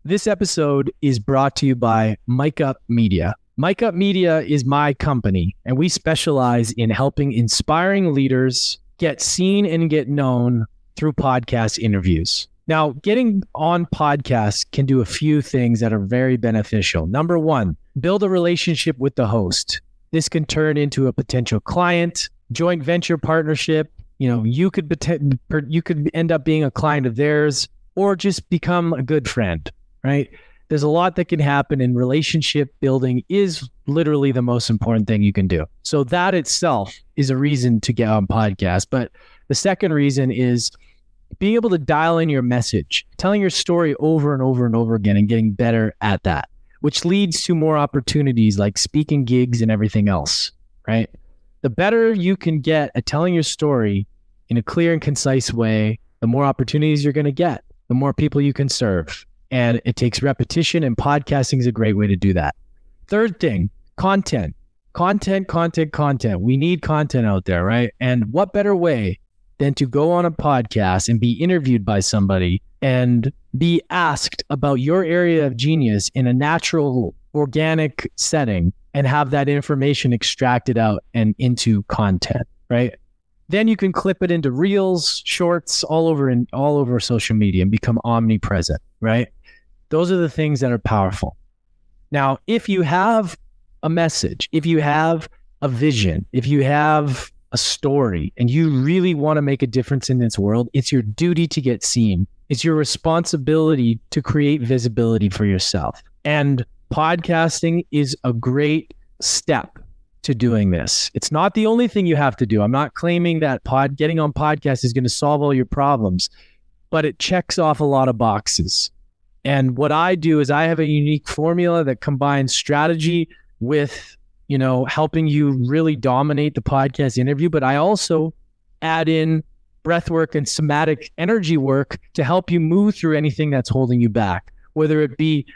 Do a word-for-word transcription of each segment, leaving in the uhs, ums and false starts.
This episode is brought to you by Mic Up Media. Mic Up Media is my company, and we specialize in helping inspiring leaders get seen and get known through podcast interviews. Now, getting on podcasts can do a few things that are very beneficial. Number one, build a relationship with the host. This can turn into a potential client, joint venture partnership. You know, you could you could end up being a client of theirs, or just become a good friend, right? There's a lot that can happen, and relationship building is literally the most important thing you can do. So that itself is a reason to get on podcasts. But the second reason is being able to dial in your message, telling your story over and over and over again and getting better at that, which leads to more opportunities like speaking gigs and everything else, right? The better you can get at telling your story in a clear and concise way, the more opportunities you're going to get, the more people you can serve. And it takes repetition, and podcasting is a great way to do that. Third thing, content. Content, content, content. We need content out there, right? And what better way than to go on a podcast and be interviewed by somebody and be asked about your area of genius in a natural, organic setting and have that information extracted out and into content, right? Then you can clip it into reels, shorts, all over in all over social media and become omnipresent, right? Those are the things that are powerful. Now, if you have a message, if you have a vision, if you have a story, and you really want to make a difference in this world, it's your duty to get seen. It's your responsibility to create visibility for yourself. And podcasting is a great step to doing this. It's not the only thing you have to do. I'm not claiming that pod getting on podcasts is going to solve all your problems, but it checks off a lot of boxes. And what I do is I have a unique formula that combines strategy with, you know, helping you really dominate the podcast interview. But I also add in breath work and somatic energy work to help you move through anything that's holding you back, whether it be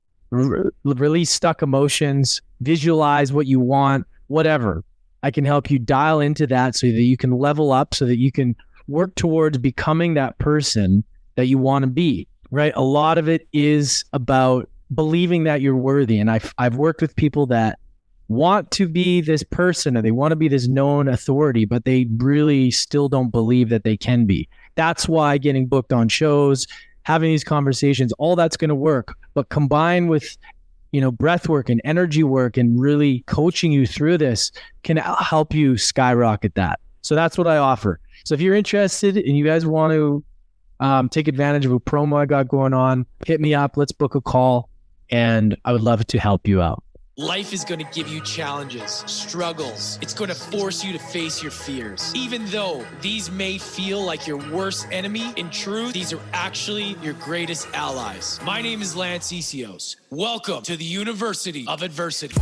re- release stuck emotions, visualize what you want, whatever. I can help you dial into that so that you can level up, so that you can work towards becoming that person that you want to be, right? A lot of it is about believing that you're worthy. And I've, I've worked with people that want to be this person, or they want to be this known authority, but they really still don't believe that they can be. That's why getting booked on shows, having these conversations, all that's going to work. But combined with, you know, breath work and energy work and really coaching you through this can help you skyrocket that. So that's what I offer. So if you're interested and you guys want to um, take advantage of a promo I got going on, hit me up. Let's book a call, and I would love to help you out. Life is going to give you challenges, struggles. It's going to force you to face your fears. Even though these may feel like your worst enemy, in truth, these are actually your greatest allies. My name is Lance Essios. Welcome to the University of Adversity.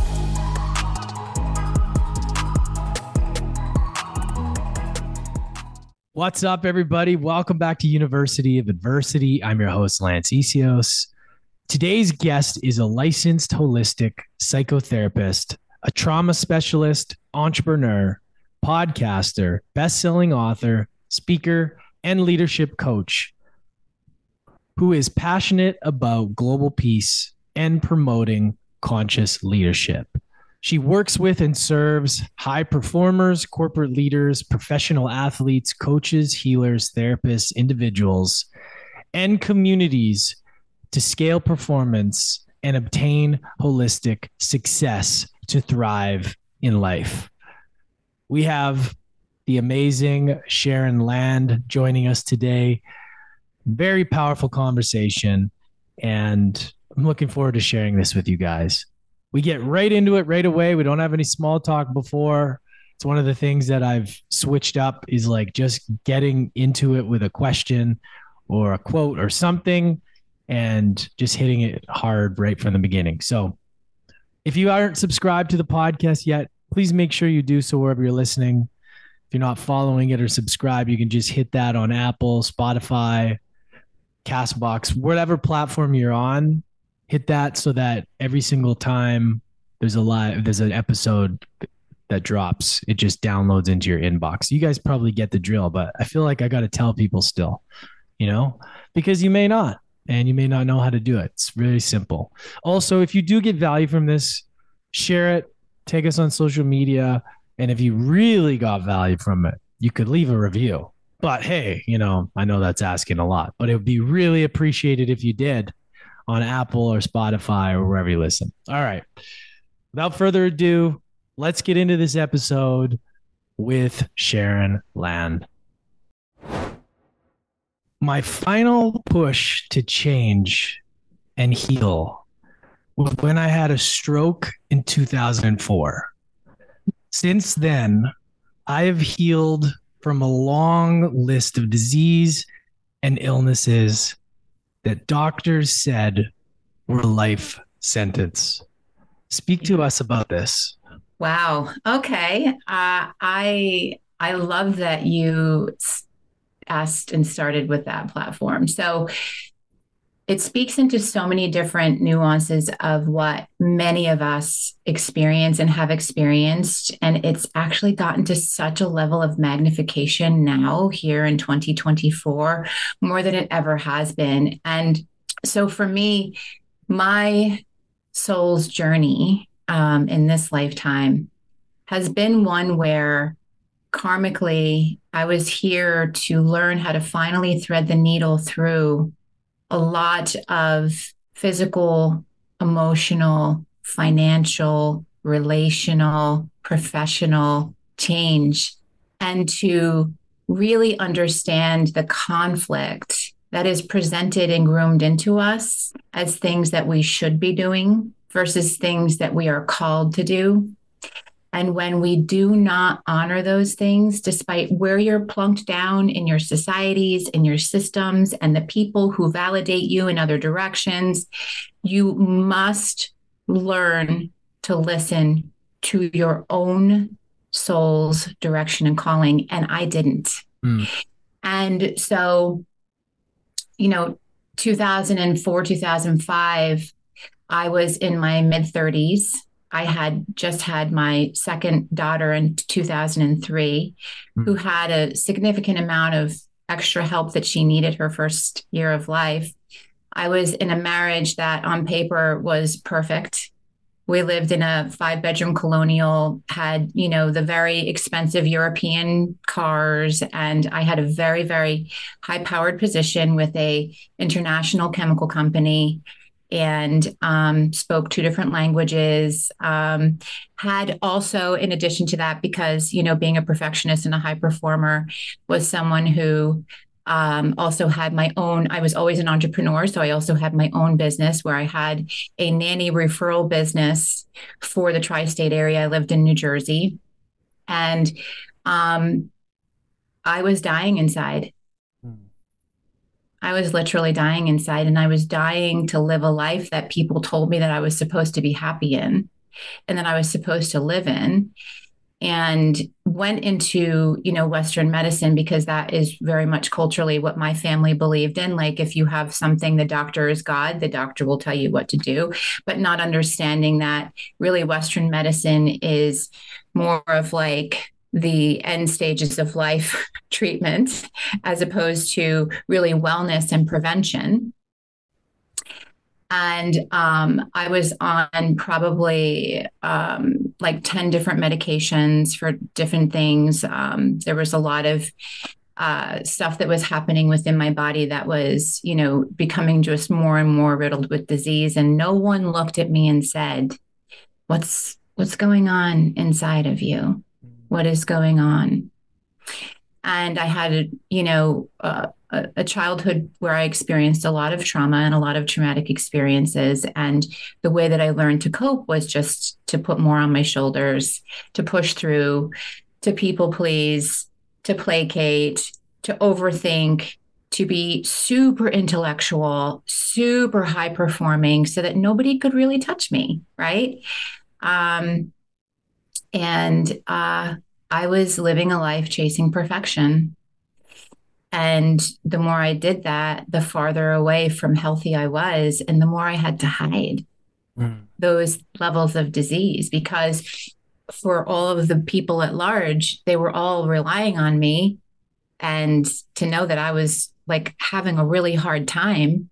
What's up, everybody? Welcome back to University of Adversity. I'm your host, Lance Essios. Today's guest is a licensed holistic psychotherapist, a trauma specialist, entrepreneur, podcaster, best-selling author, speaker, and leadership coach who is passionate about global peace and promoting conscious leadership. She works with and serves high performers, corporate leaders, professional athletes, coaches, healers, therapists, individuals, and communities to scale performance and obtain holistic success to thrive in life. We have the amazing Sharon Land joining us today. Very powerful conversation, and I'm looking forward to sharing this with you guys. We get right into it right away. We don't have any small talk before. It's one of the things that I've switched up, is like just getting into it with a question or a quote or something, and just hitting it hard right from the beginning. So if you aren't subscribed to the podcast yet, please make sure you do so wherever you're listening. If you're not following it or subscribe, you can just hit that on Apple, Spotify, Castbox, whatever platform you're on. Hit that so that every single time there's a live, there's an episode that drops, it just downloads into your inbox. You guys probably get the drill, but I feel like I got to tell people still, you know, because you may not. and you may not know how to do it. It's really simple. Also, if you do get value from this, share it, take us on social media. And if you really got value from it, you could leave a review. But hey, you know, I know that's asking a lot, but it would be really appreciated if you did on Apple or Spotify or wherever you listen. All right. Without further ado, let's get into this episode with Sharon Land. My final push to change and heal was when I had a stroke in two thousand four. Since then, I have healed from a long list of disease and illnesses that doctors said were life sentence. Speak to us about this. Wow. Okay. Uh, I I love that you asked and started with that platform. So it speaks into so many different nuances of what many of us experience and have experienced. And it's actually gotten to such a level of magnification now here in twenty twenty-four, more than it ever has been. And so for me, my soul's journey um, in this lifetime has been one where karmically, I was here to learn how to finally thread the needle through a lot of physical, emotional, financial, relational, professional change, and to really understand the conflict that is presented and groomed into us as things that we should be doing versus things that we are called to do. And when we do not honor those things, despite where you're plunked down in your societies, in your systems, and the people who validate you in other directions, you must learn to listen to your own soul's direction and calling. And I didn't. Mm. And so, you know, two thousand four, two thousand five, I was in my mid thirties. I had just had my second daughter in two thousand three, mm. who had a significant amount of extra help that she needed her first year of life. I was in a marriage that on paper was perfect. We lived in a five bedroom colonial, had, you know, the very expensive European cars. And I had a very, very high powered position with a international chemical company, and um, spoke two different languages. Um, had also, in addition to that, because, you know, being a perfectionist and a high performer, was someone who um, also had my own, I was always an entrepreneur. So I also had my own business where I had a nanny referral business for the tri-state area. I lived in New Jersey, and um, I was dying inside. I was literally dying inside, and I was dying to live a life that people told me that I was supposed to be happy in and that I was supposed to live in, and went into, you know, Western medicine because that is very much culturally what my family believed in. Like, if you have something, the doctor is God, the doctor will tell you what to do, but not understanding that really Western medicine is more of like the end stages of life treatment, as opposed to really wellness and prevention. And um, I was on probably um, like ten different medications for different things. Um, there was a lot of uh, stuff that was happening within my body that was, you know, becoming just more and more riddled with disease. And no one looked at me and said, what's, what's going on inside of you? What is going on? And I had, a, you know, uh, a, a childhood where I experienced a lot of trauma and a lot of traumatic experiences. And the way that I learned to cope was just to put more on my shoulders, to push through, to people please, to placate, to overthink, to be super intellectual, super high performing, so that nobody could really touch me, right? Um, And uh, I was living a life chasing perfection. And the more I did that, the farther away from healthy I was, and the more I had to hide mm. those levels of disease, because for all of the people at large, they were all relying on me. And to know that I was like having a really hard time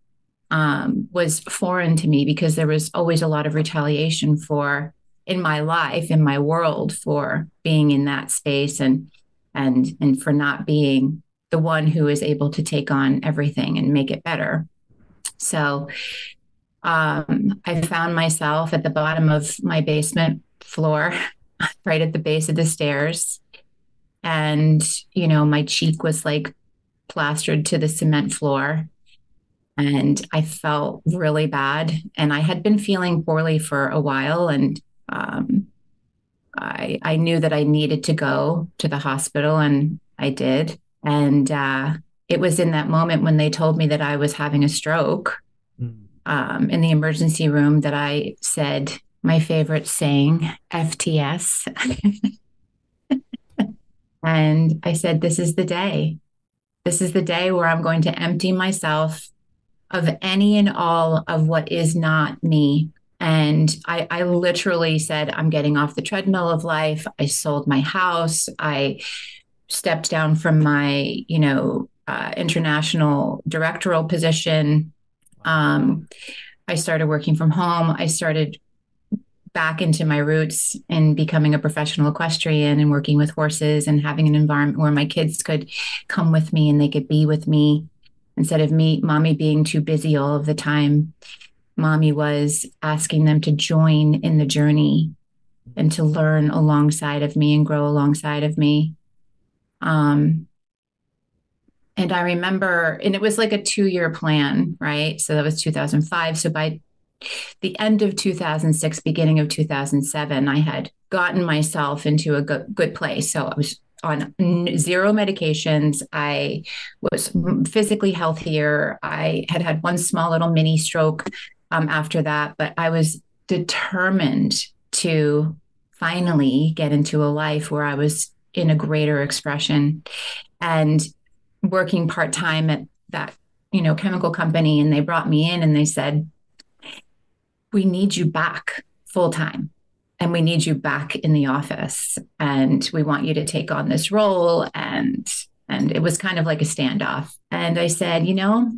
um, was foreign to me because there was always a lot of retaliation for in my life, in my world, for being in that space and and and for not being the one who is able to take on everything and make it better. So um, I found myself at the bottom of my basement floor, right at the base of the stairs. And, you know, my cheek was like plastered to the cement floor. And I felt really bad. And I had been feeling poorly for a while. And um, I, I knew that I needed to go to the hospital, and I did. And uh, it was in that moment when they told me that I was having a stroke mm. um, in the emergency room that I said my favorite saying, F T S. And I said, this is the day. This is the day where I'm going to empty myself of any and all of what is not me. And I, I literally said, I'm getting off the treadmill of life. I sold my house. I stepped down from my, you know, uh, international directorial position. Um, I started working from home. I started back into my roots and becoming a professional equestrian and working with horses and having an environment where my kids could come with me and they could be with me instead of me, mommy being too busy all of the time. Mommy was asking them to join in the journey and to learn alongside of me and grow alongside of me. Um, and I remember, and it was like a two-year plan, right? So that was two thousand five. So by the end of two thousand six, beginning of two thousand seven, I had gotten myself into a good, good place. So I was on zero medications. I was physically healthier. I had had one small little mini stroke um, after that, but I was determined to finally get into a life where I was in a greater expression and working part-time at that, you know, chemical company. And they brought me in and they said, we need you back full time and we need you back in the office and we want you to take on this role. And, and it was kind of like a standoff. And I said, you know,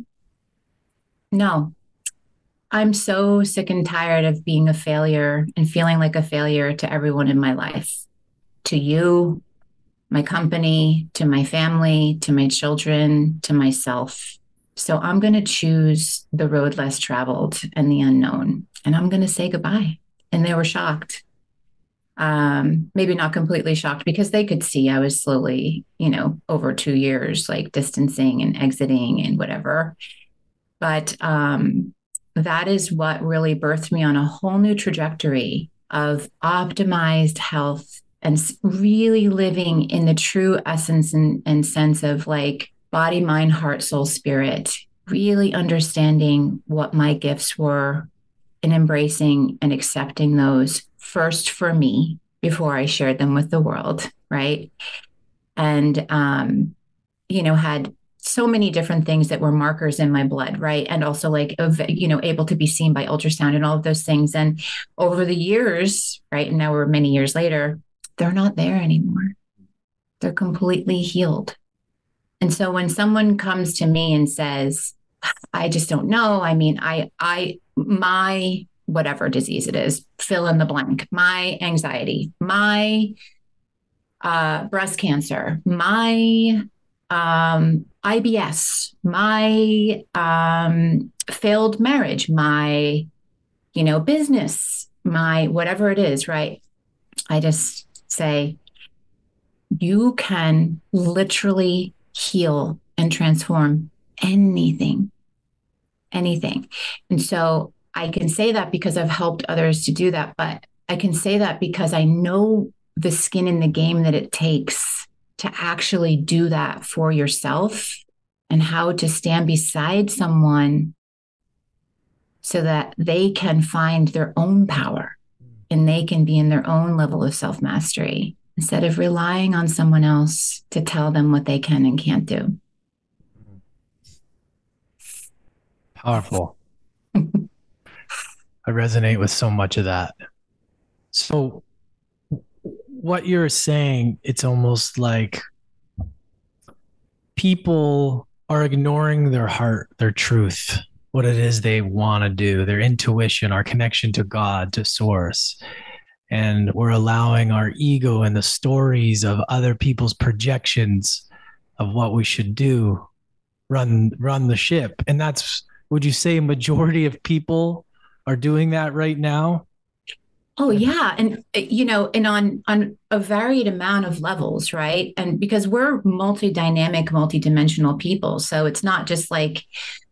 no, I'm so sick and tired of being a failure and feeling like a failure to everyone in my life, to you, my company, to my family, to my children, to myself. So I'm going to choose the road less traveled and the unknown, and I'm going to say goodbye. And they were shocked. Um, maybe not completely shocked because they could see I was slowly, you know, over two years, like distancing and exiting and whatever. But um, that is what really birthed me on a whole new trajectory of optimized health and really living in the true essence and, and sense of like body, mind, heart, soul, spirit, really understanding what my gifts were and embracing and accepting those first for me before I shared them with the world, right? And, um, you know, had so many different things that were markers in my blood, right? And also like, you know, able to be seen by ultrasound and all of those things. And over the years, right, and now we're many years later, they're not there anymore. They're completely healed. And so when someone comes to me and says, I just don't know. I mean, I, I, my, whatever disease it is, fill in the blank, my anxiety, my uh, breast cancer, my um, I B S, my um, failed marriage, my, you know, business, my, whatever it is, right? I just say, you can literally heal and transform anything, anything. And so I can say that because I've helped others to do that, but I can say that because I know the skin in the game that it takes to actually do that for yourself and how to stand beside someone so that they can find their own power and they can be in their own level of self-mastery instead of relying on someone else to tell them what they can and can't do. Powerful. I resonate with so much of that. So what you're saying, it's almost like people are ignoring their heart, their truth, what it is they want to do, their intuition, our connection to God, to source. And we're allowing our ego and the stories of other people's projections of what we should do run run the ship. And that's, would you say, a majority of people are doing that right now? Oh yeah. And you know, and on on a varied amount of levels, right? And because we're multi-dynamic, multi-dimensional people. So it's not just like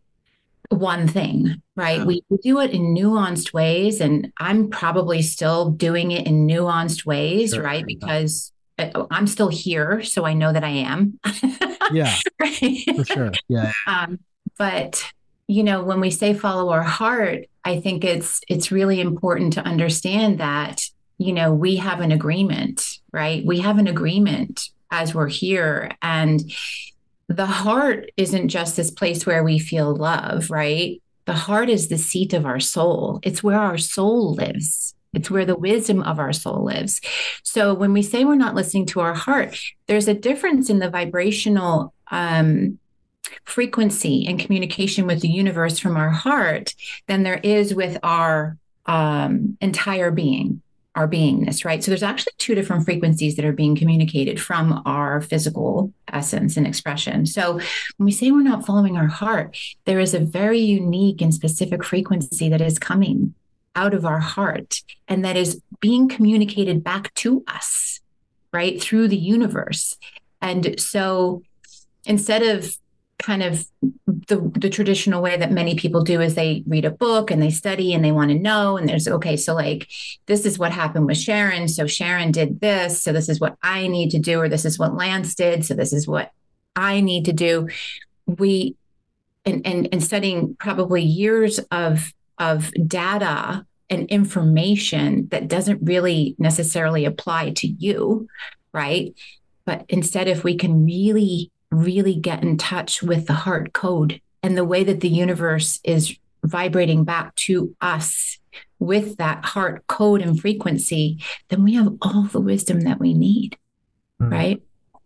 one thing, right? Yeah. We, we do it in nuanced ways. And I'm probably still doing it in nuanced ways, Sure. right? Because I'm still here. So I know that I am. Yeah, right? For sure. Yeah. Um, but you know, when we say follow our heart, I think it's it's really important to understand that, you know, we have an agreement, right? We have an agreement as we're here. And the heart isn't just this place where we feel love, right? The heart is the seat of our soul. It's where our soul lives. It's where the wisdom of our soul lives. So when we say we're not listening to our heart, there's a difference in the vibrational um, frequency and communication with the universe from our heart than there is with our um, entire being, our beingness, right? So there's actually two different frequencies that are being communicated from our physical essence and expression. So when we say we're not following our heart, there is a very unique and specific frequency that is coming out of our heart and that is being communicated back to us, right, through the universe. And so instead of kind of the, the traditional way that many people do is they read a book and they study and they want to know. And there's, okay, so like, this is what happened with Sharon. So Sharon did this. So this is what I need to do, or this is what Lance did. So this is what I need to do. We, and, and, and studying probably years of, of data and information that doesn't really necessarily apply to you, right? But instead, if we can really really get in touch with the heart code and the way that the universe is vibrating back to us with that heart code and frequency, then we have all the wisdom that we need, mm. right?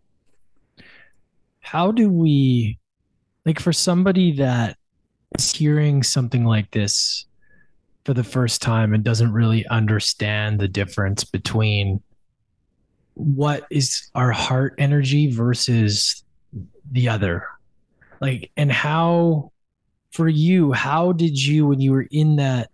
How do we, like, for somebody that is hearing something like this for the first time and doesn't really understand the difference between what is our heart energy versus the other, like, and how, for you, how did you, when you were in that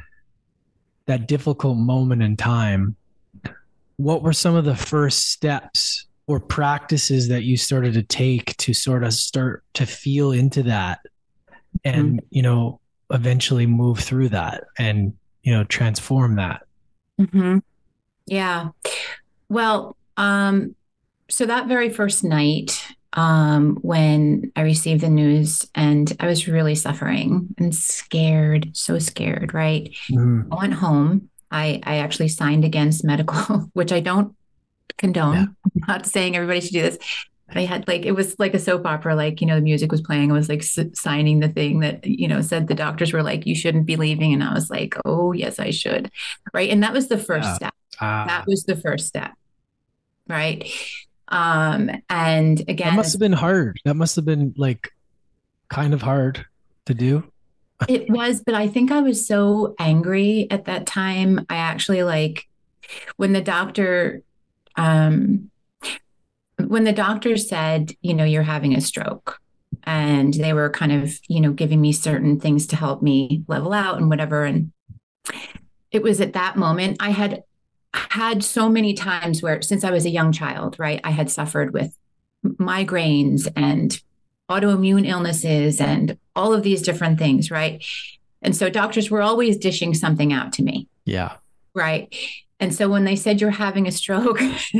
that difficult moment in time, what were some of the first steps or practices that you started to take to sort of start to feel into that and, mm-hmm. you know, eventually move through that and, you know, transform that? Mm-hmm. Yeah. Well, um, so that very first night, Um, when I received the news and I was really suffering and scared, so scared, right? Mm. I went home. I, I actually signed against medical, which I don't condone. Yeah. I'm not saying everybody should do this. But I had like, it was like a soap opera, like, you know, the music was playing. I was like s- signing the thing that, you know, said the doctors were like, you shouldn't be leaving. And I was like, oh, yes, I should. Right. And that was the first yeah. step. Uh, that was the first step. Right. Um, and again, that must have been hard. That must have been like kind of hard to do. It was, but I think I was so angry at that time. I actually like when the doctor, um, when the doctor said, you know, you're having a stroke, and they were kind of, you know, giving me certain things to help me level out and whatever. And it was at that moment I had had so many times where since I was a young child, right, I had suffered with migraines and autoimmune illnesses and all of these different things, right? And so doctors were always dishing something out to me. Yeah. Right. And so when they said you're having a stroke,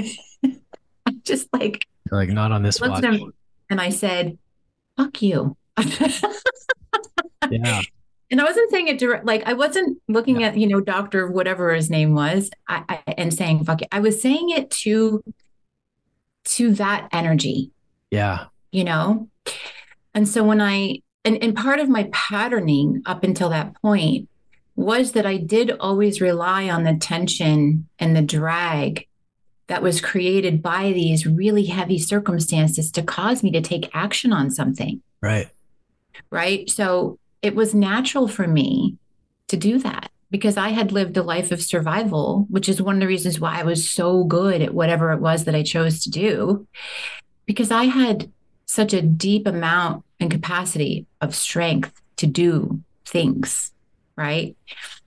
I just like, like not on this watch. And I said, fuck you. Yeah. And I wasn't saying it direct, like I wasn't looking yeah. at, you know, doctor, whatever his name was, I, I, and saying, fuck it. I was saying it to, to that energy. Yeah. You know? And so when I, and, and part of my patterning up until that point was that I did always rely on the tension and the drag that was created by these really heavy circumstances to cause me to take action on something. Right. Right. So it was natural for me to do that because I had lived a life of survival, which is one of the reasons why I was so good at whatever it was that I chose to do, because I had such a deep amount and capacity of strength to do things, right?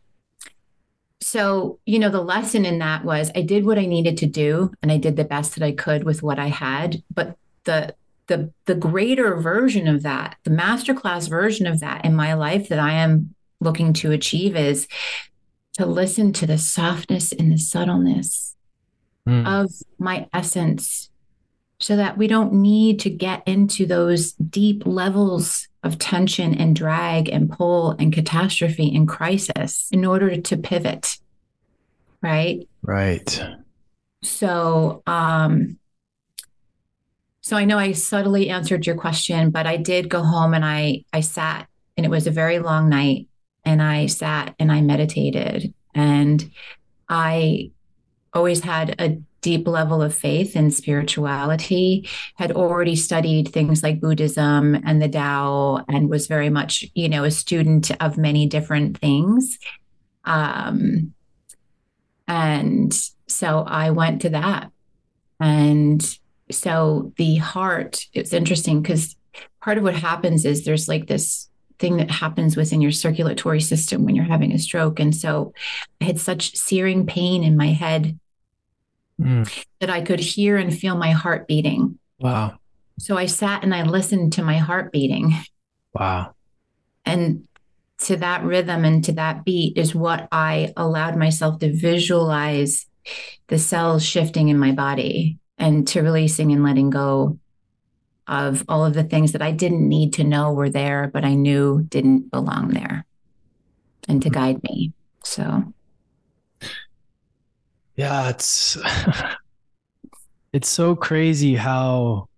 So, you know, the lesson in that was I did what I needed to do and I did the best that I could with what I had. But the the the greater version of that, the masterclass version of that in my life that I am looking to achieve is to listen to the softness and the subtleness mm. of my essence so that we don't need to get into those deep levels of tension and drag and pull and catastrophe and crisis in order to pivot. Right. Right. So, um, so I know I subtly answered your question, but I did go home and I, I sat, and it was a very long night, and I sat and I meditated, and I always had a deep level of faith and spirituality, had already studied things like Buddhism and the Tao, and was very much, you know, a student of many different things. Um, and so I went to that. And so the heart, it's interesting because part of what happens is there's like this thing that happens within your circulatory system when you're having a stroke. And so I had such searing pain in my head mm. that I could hear and feel my heart beating. Wow. So I sat and I listened to my heart beating. Wow. And to that rhythm and to that beat is what I allowed myself to visualize the cells shifting in my body and to releasing and letting go of all of the things that I didn't need to know were there, but I knew didn't belong there, and to guide me. So. Yeah, it's, it's so crazy how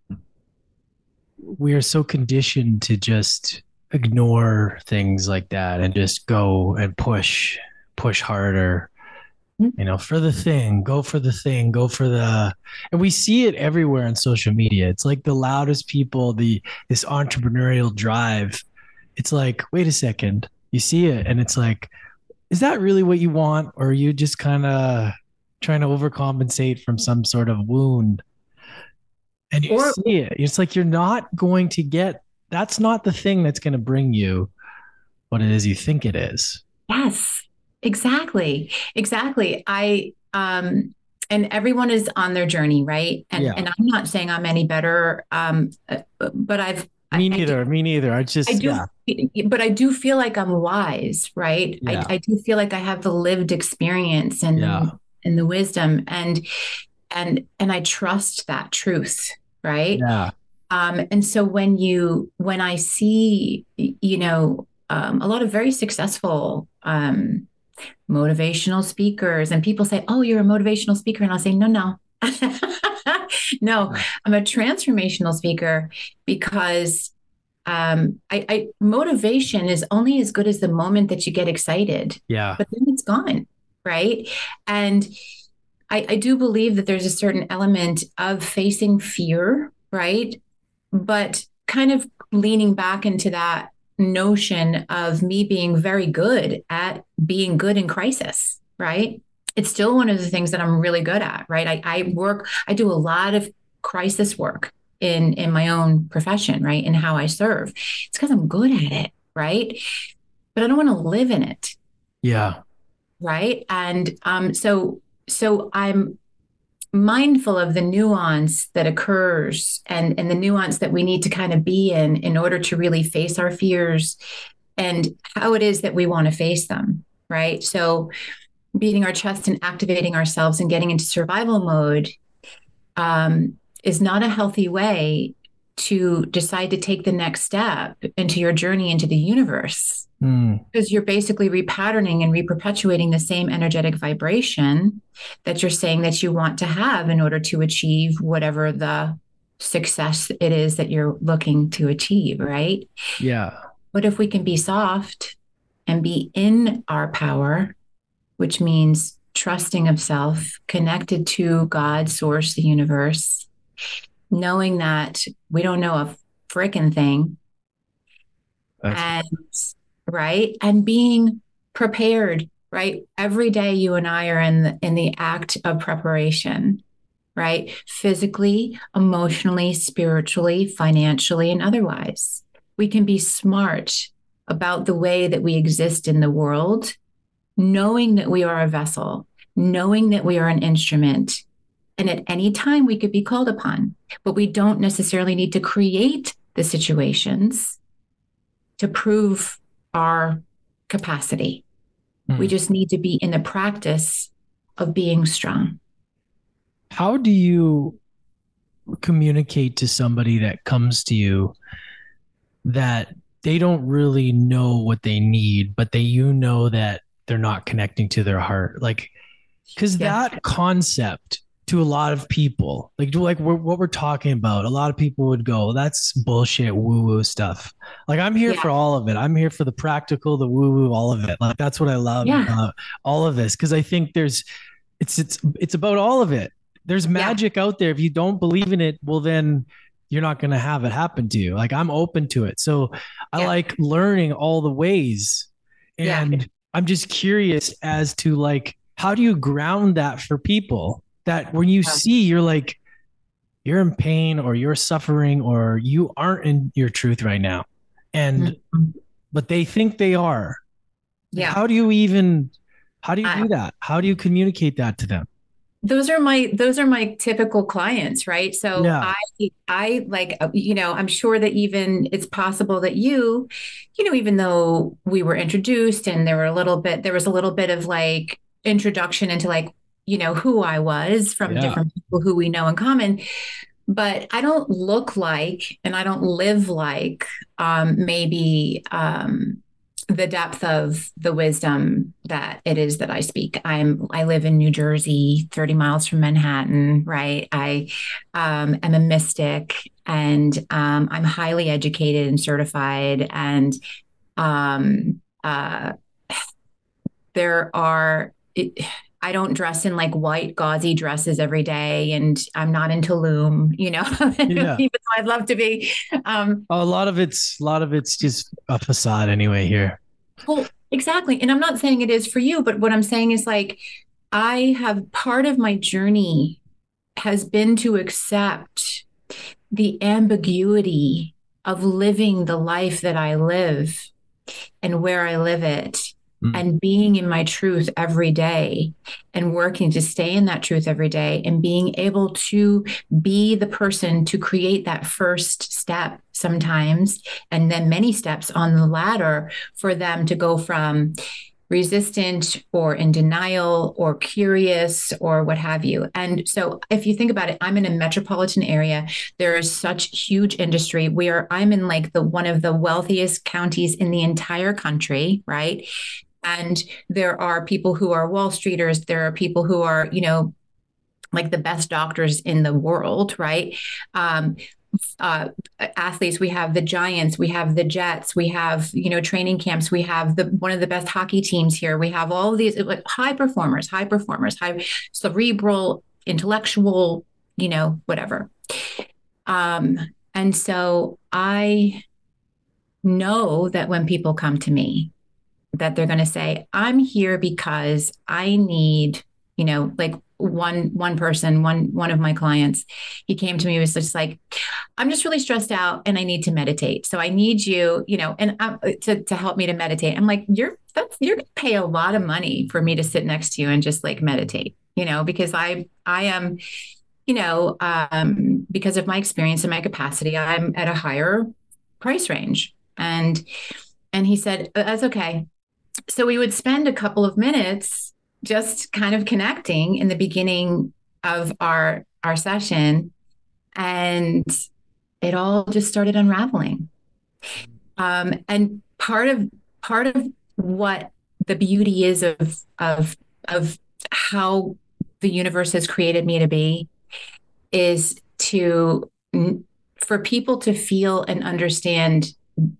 we are so conditioned to just ignore things like that and just go and push, push harder, you know, for the thing, go for the thing, go for the, and we see it everywhere on social media. It's like the loudest people, the, this entrepreneurial drive. It's like, wait a second, you see it. And it's like, is that really what you want? Or are you just kind of trying to overcompensate from some sort of wound? And you or, see it. It's like, you're not going to get, that's not the thing that's going to bring you what it is you think it is. Yes. Exactly. Exactly. I, um, and everyone is on their journey, right? And yeah. and I'm not saying I'm any better, um, but I've me neither. I, I do, me neither. I just I do, yeah. but I do feel like I'm wise, right? Yeah. I, I do feel like I have the lived experience and yeah. and the wisdom, and and and I trust that truth, right? Yeah. Um, and so when you when I see, you know, um, a lot of very successful um motivational speakers, and people say, oh, you're a motivational speaker. And I'll say, no, no, no, I'm a transformational speaker because um, I, I motivation is only as good as the moment that you get excited. Yeah. But then it's gone. Right. And I, I do believe that there's a certain element of facing fear. Right. But kind of leaning back into that notion of me being very good at being good in crisis, right? It's still one of the things that I'm really good at, right? I, I work, I do a lot of crisis work in, in my own profession, right? And how I serve. It's because I'm good at it, right? But I don't want to live in it. Yeah. Right. And um, so, so I'm mindful of the nuance that occurs and, and the nuance that we need to kind of be in in order to really face our fears and how it is that we want to face them, right? So beating our chest and activating ourselves and getting into survival mode um, is not a healthy way to decide to take the next step into your journey into the universe. Mm. Because you're basically repatterning and reperpetuating the same energetic vibration that you're saying that you want to have in order to achieve whatever the success it is that you're looking to achieve, right? Yeah. What if we can be soft and be in our power, which means trusting of self, connected to God, source, the universe, knowing that we don't know a frickin' thing. That's- and right? And being prepared, right? Every day you and I are in the, in the act of preparation, right? Physically, emotionally, spiritually, financially, and otherwise. We can be smart about the way that we exist in the world, knowing that we are a vessel, knowing that we are an instrument. And at any time we could be called upon, but we don't necessarily need to create the situations to prove our capacity. Mm. We just need to be in the practice of being strong. How do you communicate to somebody that comes to you that they don't really know what they need, but they, you know, that they're not connecting to their heart? Like, because yeah. that concept to a lot of people, like, like we're, what we're talking about, a lot of people would go, that's bullshit, woo-woo stuff. Like, I'm here yeah. for all of it. I'm here for the practical, the woo-woo, all of it. Like, that's what I love yeah. about all of this. Cause I think there's, it's, it's, it's about all of it. There's magic yeah. out there. If you don't believe in it, well, then you're not going to have it happen to you. Like, I'm open to it. So I yeah. like learning all the ways. And yeah. I'm just curious as to, like, how do you ground that for people that when you yeah. see, you're like, you're in pain or you're suffering or you aren't in your truth right now. And, mm-hmm. but they think they are. Yeah. How do you even, how do you do that? How do you communicate that to them? Those are my, those are my typical clients, right? So yeah. I, I like, you know, I'm sure that even it's possible that you, you know, even though we were introduced and there were a little bit, there was a little bit of like introduction into like, you know, who I was from yeah. different people who we know in common, but I don't look like, and I don't live like, um, maybe, um, the depth of the wisdom that it is that I speak. I'm, I live in New Jersey, thirty miles from Manhattan, right? I um, am a mystic and um, I'm highly educated and certified. And um, uh, there are, it, I don't dress in like white gauzy dresses every day, and I'm not into Loom, you know, yeah. even though I'd love to be. Um, oh, a lot of it's, a lot of it's just a facade anyway here. Well, exactly. And I'm not saying it is for you, but what I'm saying is like, I have part of my journey has been to accept the ambiguity of living the life that I live and where I live it. And being in my truth every day and working to stay in that truth every day and being able to be the person to create that first step sometimes, and then many steps on the ladder for them to go from resistant or in denial or curious or what have you. And so if you think about it, I'm in a metropolitan area. There is such huge industry. We are, I'm in like the one of the wealthiest counties in the entire country, right? And there are people who are Wall Streeters. There are people who are, you know, like the best doctors in the world, right? Um, uh, athletes, we have the Giants, we have the Jets, we have, you know, training camps, we have the one of the best hockey teams here. We have all of these like high performers, high performers, high cerebral, intellectual, you know, whatever. Um, and so I know that when people come to me, that they're going to say, I'm here because I need, you know, like one, one person, one, one of my clients, he came to me, was just like, I'm just really stressed out and I need to meditate. So I need you, you know, and uh, to, to help me to meditate. I'm like, you're, that's, you're going to pay a lot of money for me to sit next to you and just like meditate, you know, because I, I am, you know, um, because of my experience and my capacity, I'm at a higher price range. And, and he said, that's okay. So we would spend a couple of minutes just kind of connecting in the beginning of our, our session. And it all just started unraveling. Um, and part of, part of what the beauty is of, of, of how the universe has created me to be is to, for people to feel and understand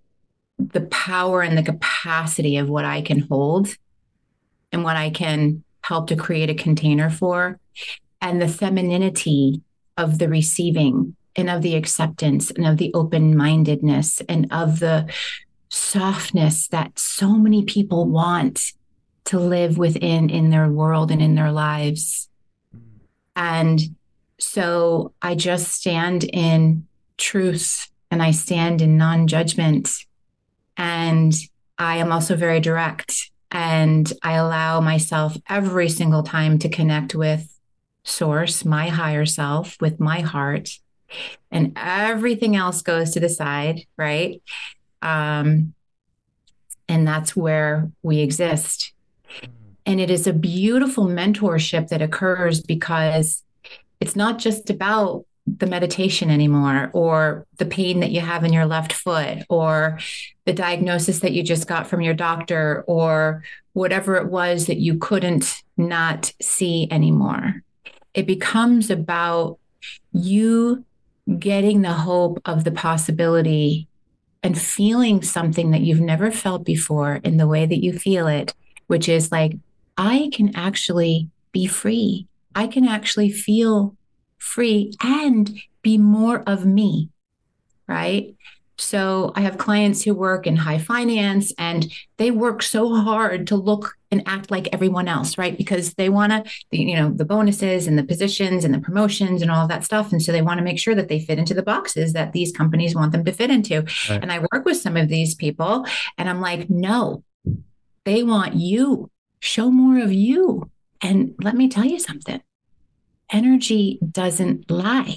the power and the capacity of what I can hold and what I can help to create a container for, and the femininity of the receiving and of the acceptance and of the open-mindedness and of the softness that so many people want to live within in their world and in their lives. And so I just stand in truth and I stand in non-judgment. And I am also very direct. And I allow myself every single time to connect with source, my higher self, with my heart. And everything else goes to the side, right? Um, and that's where we exist. And it is a beautiful mentorship that occurs because it's not just about the meditation anymore, or the pain that you have in your left foot, or the diagnosis that you just got from your doctor, or whatever it was that you couldn't not see anymore. It becomes about you getting the hope of the possibility and feeling something that you've never felt before in the way that you feel it, which is like, I can actually be free. I can actually feel free and be more of me, right? So I have clients who work in high finance and they work so hard to look and act like everyone else, right? Because they want to, you know, the bonuses and the positions and the promotions and all of that stuff. And so they want to make sure that they fit into the boxes that these companies want them to fit into. Right. And I work with some of these people and I'm like, no, they want you. Show more of you. And let me tell you something. Energy doesn't lie.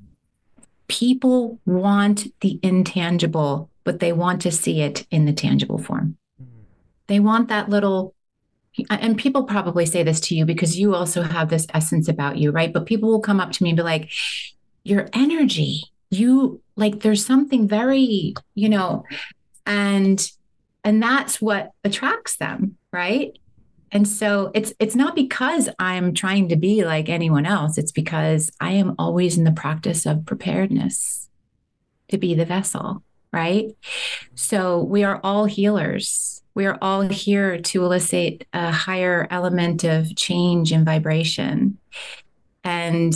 People want the intangible, but they want to see it in the tangible form. They want that little, and people probably say this to you because you also have this essence about you, right? But people will come up to me and be like, your energy, you like, there's something very, you know, and, and that's what attracts them, right? And so it's it's not because I'm trying to be like anyone else. It's because I am always in the practice of preparedness to be the vessel, right? So we are all healers. We are all here to elicit a higher element of change and vibration. And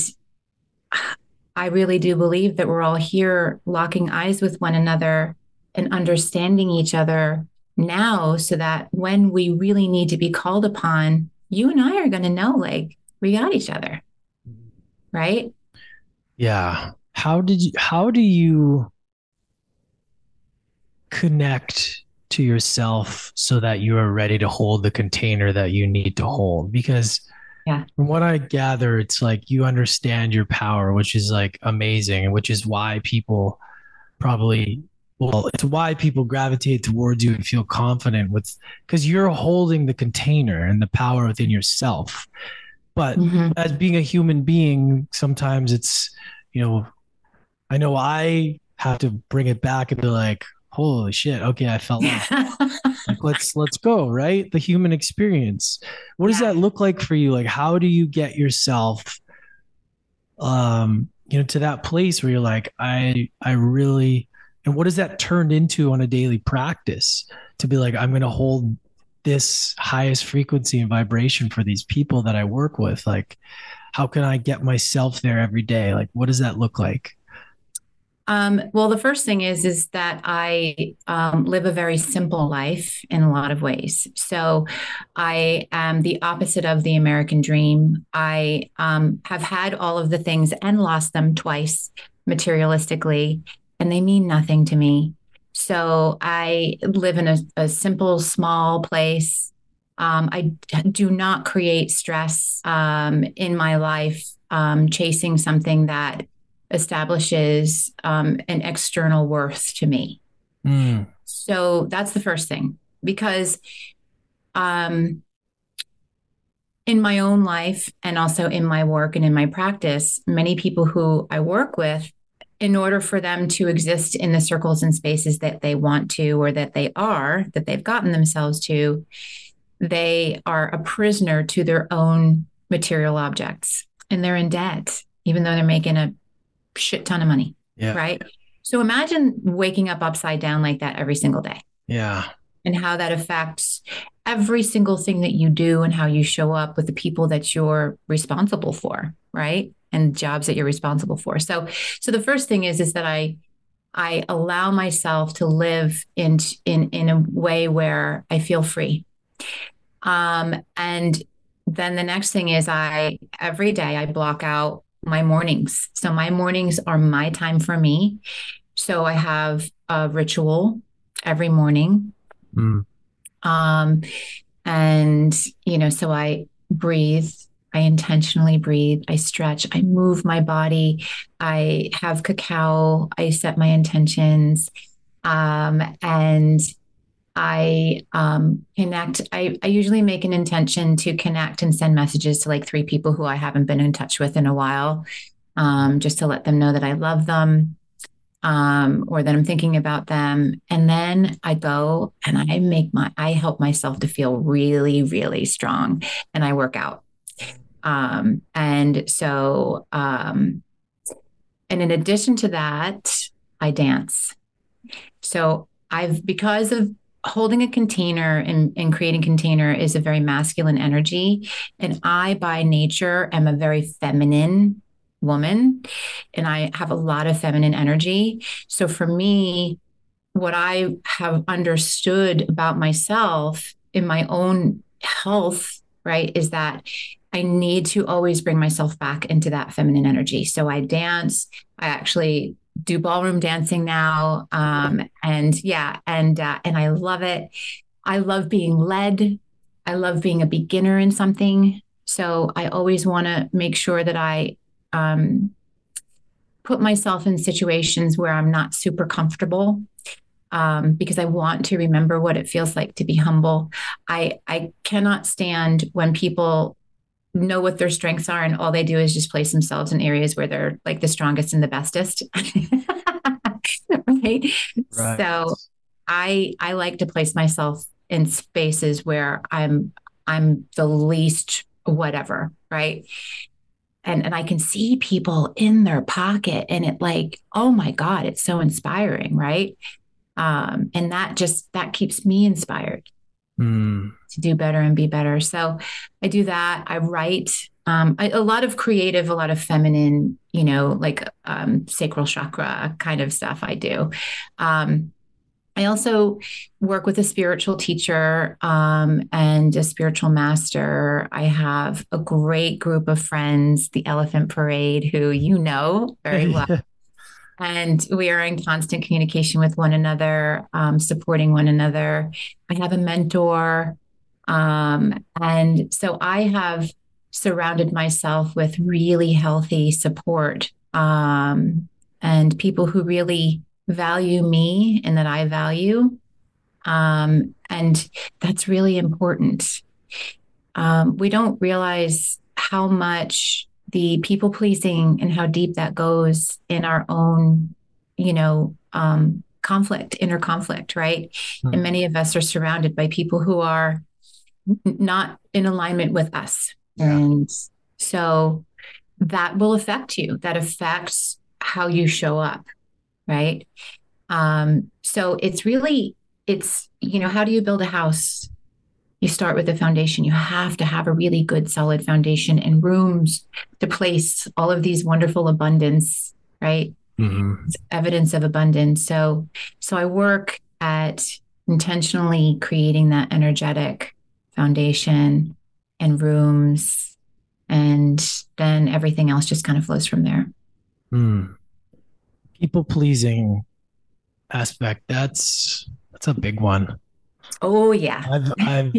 I really do believe that we're all here locking eyes with one another and understanding each other now, so that when we really need to be called upon, you and I are going to know, like, we got each other. Right? Yeah. How did you, how do you connect to yourself so that you are ready to hold the container that you need to hold? Because yeah, from what I gather, it's like you understand your power, which is like amazing, and which is why people probably Well, it's why people gravitate towards you and feel confident with, because you're holding the container and the power within yourself. But mm-hmm. as being a human being, sometimes it's, you know, I know I have to bring it back and be like, holy shit, okay, I fell off. Like, let's let's go, right? The human experience. What does yeah. that look like for you? Like, how do you get yourself, um, you know, to that place where you're like, I I really. And what does that turn into on a daily practice to be like, I'm going to hold this highest frequency and vibration for these people that I work with? Like, how can I get myself there every day? Like, what does that look like? Um, well, the first thing is, is that I um, live a very simple life in a lot of ways. So I am the opposite of the American dream. I um, have had all of the things and lost them twice materialistically, and they mean nothing to me. So I live in a, a simple, small place. Um, I d- do not create stress um, in my life, um, chasing something that establishes um, an external worth to me. Mm. So that's the first thing, because um, in my own life and also in my work and in my practice, many people who I work with, in order for them to exist in the circles and spaces that they want to, or that they are, that they've gotten themselves to, they are a prisoner to their own material objects, and they're in debt, even though they're making a shit ton of money. Yeah. Right. So imagine waking up upside down like that every single day. Yeah. And how that affects every single thing that you do and how you show up with the people that you're responsible for. Right. And jobs that you're responsible for. So, so the first thing is, is that I, I allow myself to live in in in a way where I feel free. Um, and then the next thing is I every day I block out my mornings. So my mornings are my time for me. So I have a ritual every morning. Mm. Um, and you know, so I breathe. I intentionally breathe. I stretch. I move my body. I have cacao. I set my intentions. Um, and I um, connect. I, I usually make an intention to connect and send messages to like three people who I haven't been in touch with in a while, um, just to let them know that I love them, um, or that I'm thinking about them. And then I go and I make my, I help myself to feel really, really strong, and I work out. Um, and so, um, and in addition to that, I dance. So I've, because of holding a container and, and creating container is a very masculine energy. And I, by nature, am a very feminine woman, and I have a lot of feminine energy. So for me, what I have understood about myself in my own health, right, is that I need to always bring myself back into that feminine energy. So I dance. I actually do ballroom dancing now. Um, and yeah, and uh, and I love it. I love being led. I love being a beginner in something. So I always want to make sure that I um, put myself in situations where I'm not super comfortable, um, because I want to remember what it feels like to be humble. I I cannot stand when people know what their strengths are and all they do is just place themselves in areas where they're like the strongest and the bestest. Right? Right. So I I like to place myself in spaces where I'm I'm the least whatever, right? And and I can see people in their pocket and it like, oh my God, it's so inspiring, right? Um, and that just that keeps me inspired. Mm. To do better and be better. So I do that. I write um, I, a lot of creative, a lot of feminine, you know, like um, sacral chakra kind of stuff I do. Um, I also work with a spiritual teacher um, and a spiritual master. I have a great group of friends, the Elephant Parade, who you know very well. And we are in constant communication with one another, um, supporting one another. I have a mentor. Um, and so I have surrounded myself with really healthy support, um, and people who really value me and that I value. Um, and that's really important. Um, we don't realize how much the people pleasing and how deep that goes in our own, you know, um, conflict, inner conflict, right? Mm-hmm. And many of us are surrounded by people who are not in alignment with us. Yeah. And so that will affect you. That affects how you show up, right? Um, so it's really, it's, you know, how do you build a house? You start with a foundation. You have to have a really good, solid foundation and rooms to place all of these wonderful abundance, right? Mm-hmm. It's evidence of abundance. So, so I work at intentionally creating that energetic foundation and rooms, and then everything else just kind of flows from there. Mm. People pleasing aspect. That's, that's a big one. Oh yeah. I've, I've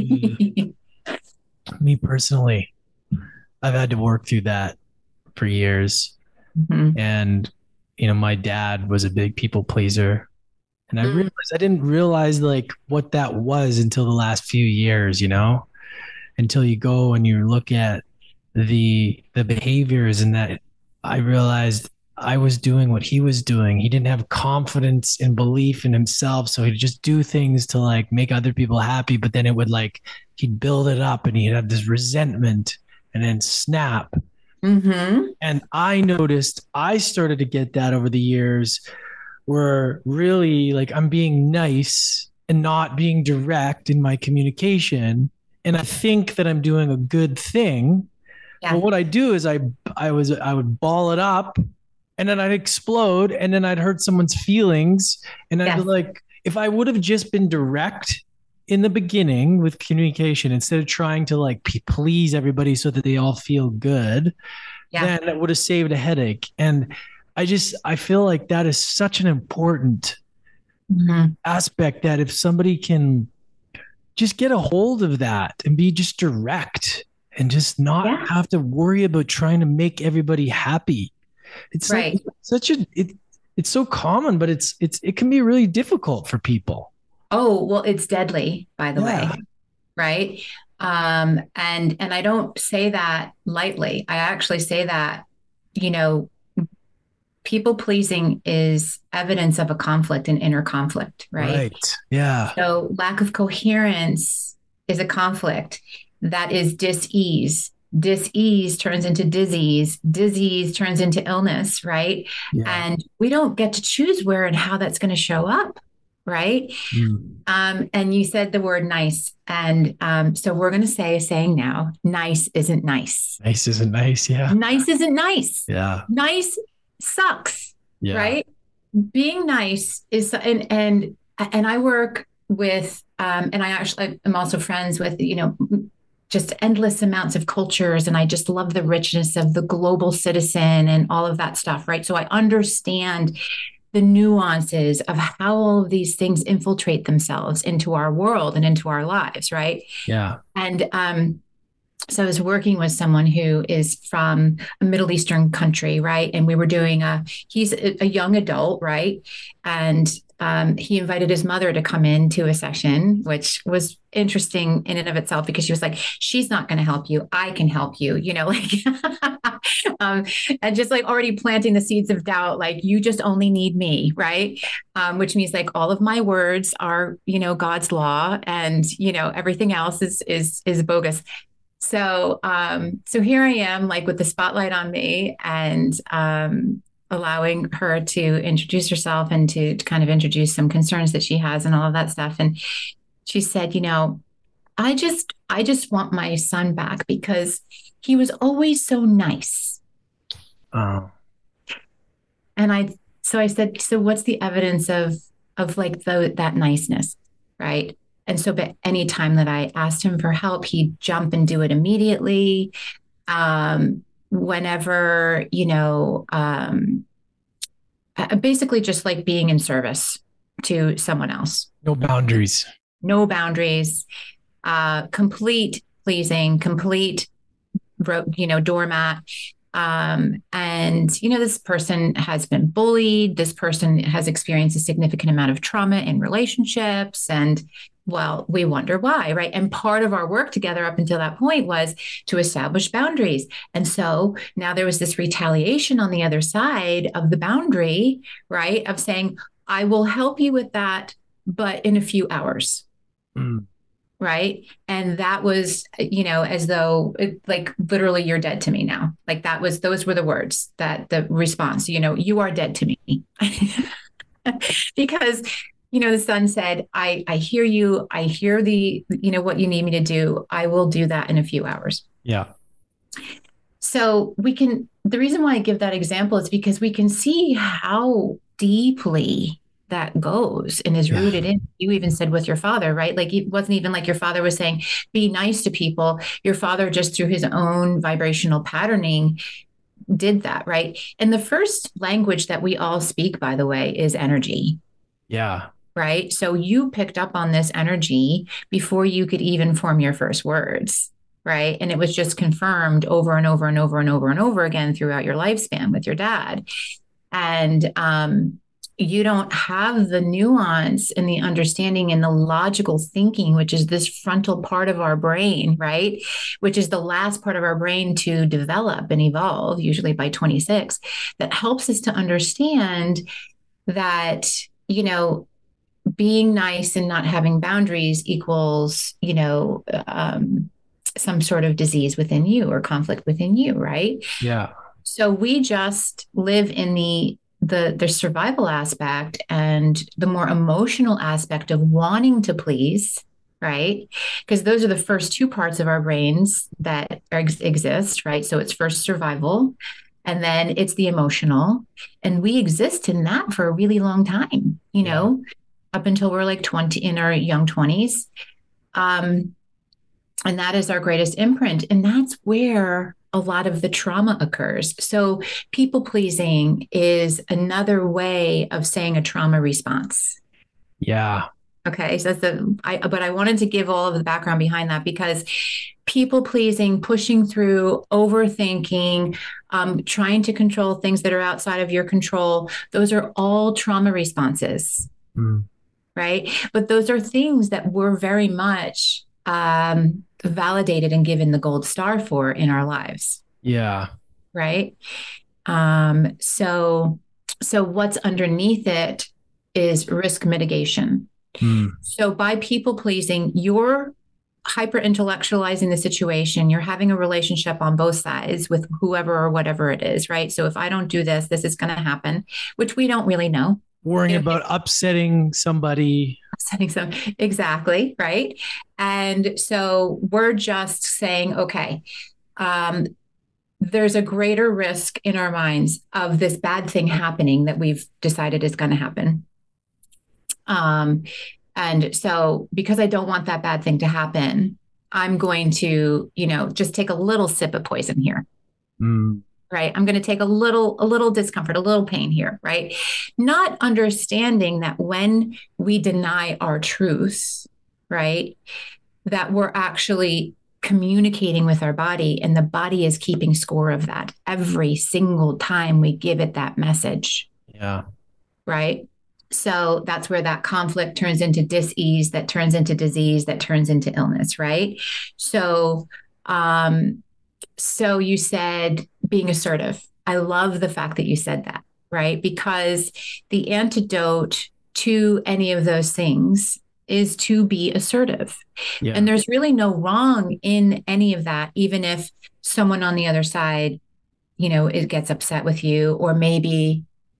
me personally, I've had to work through that for years. Mm-hmm. And, you know, my dad was a big people pleaser. And I mm. realized, I didn't realize like what that was until the last few years, you know, until you go and you look at the, the behaviors, and that I realized I was doing what he was doing. He didn't have confidence and belief in himself. So he'd just do things to like make other people happy. But then it would like, he'd build it up and he'd have this resentment and then snap. Mm-hmm. And I noticed I started to get that over the years, where really like I'm being nice and not being direct in my communication. And I think that I'm doing a good thing. Yeah. But what I do is I, I was, I would ball it up and then I'd explode, and then I'd hurt someone's feelings. And I'd Yes. be like, if I would have just been direct in the beginning with communication, instead of trying to like p- please everybody so that they all feel good, Yeah. then it would have saved a headache. And I just, I feel like that is such an important Mhm. aspect, that if somebody can just get a hold of that and be just direct and just not Yeah. have to worry about trying to make everybody happy. It's Right. like such a, it, it's so common, but it's, it's, it can be really difficult for people. Oh, well, it's deadly, by the Yeah. way. Right. Um, and and I don't say that lightly. I actually say that, you know, people pleasing is evidence of a conflict, an inner conflict, right? Right. Yeah. So lack of coherence is a conflict. That is dis-ease. Dis-ease turns into disease. Disease turns into illness, right? Yeah. And we don't get to choose where and how that's going to show up, right? Mm. Um, and you said the word nice. And um, so we're going to say a saying now, nice isn't nice. Nice isn't nice. Yeah. Nice isn't nice. Yeah. Nice sucks, Yeah. right? Being nice is, and, and, and I work with, um, and I actually am also friends with, you know, just endless amounts of cultures. And I just love the richness of the global citizen and all of that stuff, right? So I understand the nuances of how all of these things infiltrate themselves into our world and into our lives, right? Yeah. And um, so I was working with someone who is from a Middle Eastern country, right? And we were doing a, he's a, a young adult, right? And um, he invited his mother to come into a session, which was interesting in and of itself, because she was like, she's not going to help you. I can help you, you know, like, um, and just like already planting the seeds of doubt, like you just only need me, right? Um, which means like all of my words are, you know, God's law, and, you know, everything else is, is, is bogus. So, um, so here I am, like with the spotlight on me, and um, allowing her to introduce herself and to, to kind of introduce some concerns that she has and all of that stuff. And she said, you know, I just, I just want my son back because he was always so nice. Oh. And I, so I said, so what's the evidence of, of like the, that niceness, right? And so, but any time that I asked him for help, he'd jump and do it immediately. Um, whenever, you know, um, basically just like being in service to someone else. No boundaries. No boundaries, uh, complete pleasing, complete, you know, doormat. Um, and, you know, this person has been bullied. This person has experienced a significant amount of trauma in relationships. And, well, we wonder why, right? And part of our work together up until that point was to establish boundaries. And so now there was this retaliation on the other side of the boundary, right? Of saying, I will help you with that, but in a few hours. Mm. Right. And that was, you know, as though it, like literally you're dead to me now. Like that was, those were the words that the response, you know, you are dead to me. Because, you know, the son said, I, I hear you. I hear the, you know, what you need me to do. I will do that in a few hours. Yeah. So we can, the reason why I give that example is because we can see how deeply that goes and is rooted yeah. in. You even said with your father, right? Like it wasn't even like your father was saying, be nice to people. Your father just through his own vibrational patterning did that, right? And the first language that we all speak, by the way, is energy. Yeah. Right. So you picked up on this energy before you could even form your first words. Right. And it was just confirmed over and over and over and over and over again throughout your lifespan with your dad. And, um, you don't have the nuance and the understanding and the logical thinking, which is this frontal part of our brain, right? Which is the last part of our brain to develop and evolve, usually by twenty-six, that helps us to understand that, you know, being nice and not having boundaries equals, you know, um, some sort of disease within you or conflict within you, right? Yeah. So we just live in the the the survival aspect and the more emotional aspect of wanting to please, right? Because those are the first two parts of our brains that are, exist, right? So it's first survival, And then it's the emotional. And we exist in that for a really long time, you Yeah. know, up until we're like twenty in our young twenties. Um, and that is our greatest imprint. And that's where a lot of the trauma occurs. So people pleasing is another way of saying a trauma response. Yeah. Okay, so that's the I but I wanted to give all of the background behind that because people pleasing, pushing through, overthinking, um, trying to control things that are outside of your control, those are all trauma responses, Mm. right? But those are things that we're very much um, validated and given the gold star for in our lives, Yeah. right? Um, so so what's underneath it is risk mitigation. Mm. So by people pleasing, you're hyper intellectualizing the situation. You're having a relationship on both sides with whoever or whatever it is, right? So if I don't do this, this is going to happen, which we don't really know. Worrying You know, about upsetting somebody. Setting some exactly, right? And so we're just saying, okay, um, there's a greater risk in our minds of this bad thing happening that we've decided is going to happen. Um, and so because I don't want that bad thing to happen, I'm going to, you know, just take a little sip of poison here. Mm. Right. I'm going to take a little, a little discomfort, a little pain here. Right. Not understanding that when we deny our truth, right, that we're actually communicating with our body and the body is keeping score of that every single time we give it that message. Yeah. Right. So that's where that conflict turns into dis-ease, that turns into disease, that turns into illness, right? So, um, so you said being assertive. I love the fact that you said that, right? Because the antidote to any of those things is to be assertive. Yeah. And there's really no wrong in any of that, even if someone on the other side, you know, it gets upset with you, or maybe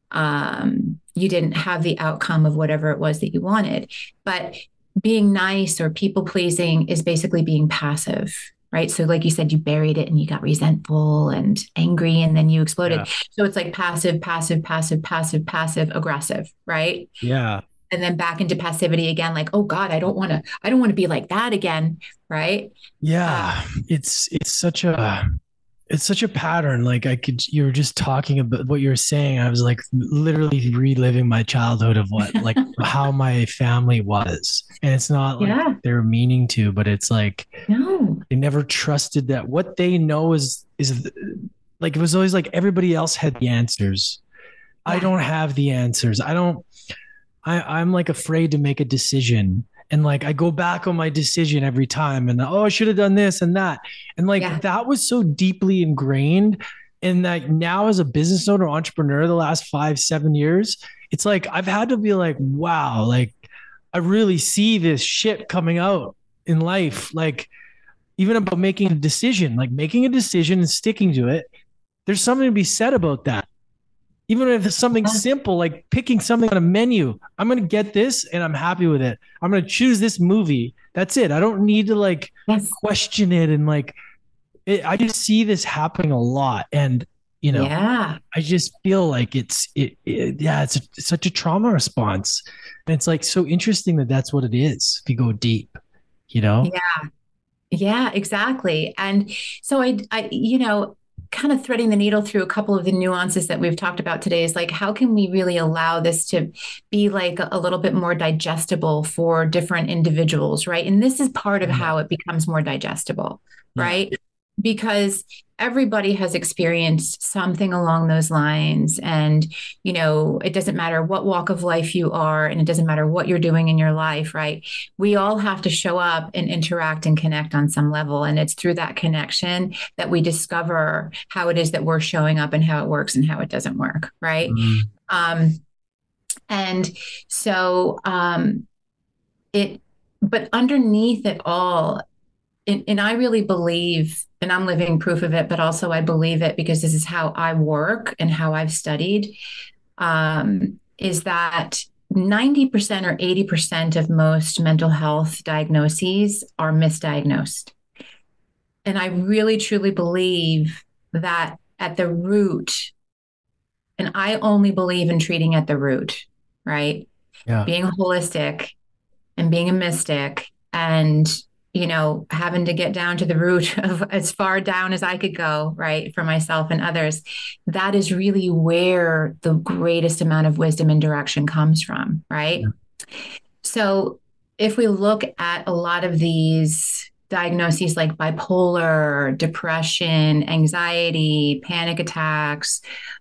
um, you didn't have the outcome of whatever it was that you wanted. But being nice or people pleasing is basically being passive, right? So like you said, you buried it and you got resentful and angry and then you exploded. Yeah. So it's like passive, passive, passive, passive, passive, aggressive, right? Yeah. And then back into passivity again, like, oh God, I don't want to, I don't want to be like that again. Right. Yeah. Uh, it's, it's such a, it's such a pattern. Like I could, you were just talking about what you were saying. I was like literally reliving my childhood of what, like how my family was. And it's not like yeah. they're meaning to, but it's like, no, they never trusted that what they know is, is like, it was always like everybody else had the answers. Yeah. I don't have the answers. I don't, I, I'm like afraid to make a decision. And like, I go back on my decision every time and, oh, I should have done this and that. And like, yeah. that was so deeply ingrained. And that now as a business owner, entrepreneur, the last five, seven years, it's like, I've had to be like, wow, like I really see this shit coming out in life. Like even about making a decision, like making a decision and sticking to it. There's something to be said about that. Even if it's something simple, like picking something on a menu, I'm going to get this and I'm happy with it. I'm going to choose this movie. That's it. I don't need to like yes. question it. And like, it, I just see this happening a lot. And, you know, yeah. I just feel like it's, it, it yeah, it's, a, it's such a trauma response. And it's like, so interesting that that's what it is. If you go deep, you know? Yeah. Yeah, exactly. And so I, I, you know, kind of threading the needle through a couple of the nuances that we've talked about today is like, how can we really allow this to be like a little bit more digestible for different individuals, right? And this is part of how it becomes more digestible, right? Yeah. Because everybody has experienced something along those lines. And, you know, it doesn't matter what walk of life you are, and it doesn't matter what you're doing in your life, right? We all have to show up and interact and connect on some level. And it's through that connection that we discover how it is that we're showing up and how it works and how it doesn't work, right? Mm-hmm. Um, and so um, it, but underneath it all, and, and I really believe, and I'm living proof of it, but also I believe it because this is how I work and how I've studied, um, is that ninety percent or eighty percent of most mental health diagnoses are misdiagnosed. And I really, truly believe that at the root, and I only believe in treating at the root, right? Yeah. Being holistic and being a mystic and, you know, having to get down to the root of as far down as I could go, right, for myself and others. That is really where the greatest amount of wisdom and direction comes from, right? Yeah. So if we look at a lot of these diagnoses like bipolar, depression, anxiety, panic attacks,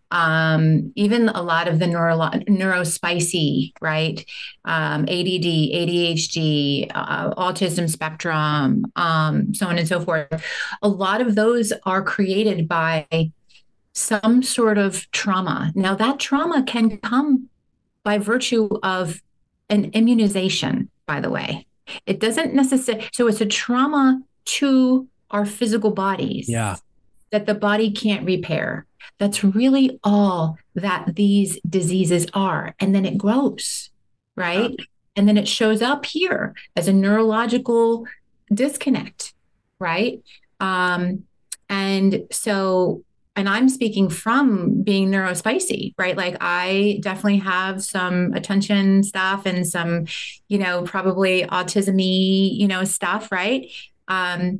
um, even a lot of the neuro, neurospicy, right? Um, A D D, A D H D, uh, autism spectrum, um, so on and so forth. A lot of those are created by some sort of trauma. Now, that trauma can come by virtue of an immunization, by the way. It doesn't necessarily, so it's a trauma to our physical bodies yeah. that the body can't repair. That's really all that these diseases are. And then it grows, right? Yeah. And then it shows up here as a neurological disconnect, right? Um, and so, and I'm speaking from being neurospicy, right? Like I definitely have some attention stuff and some, you know, probably autism-y, you know, stuff, right? Um,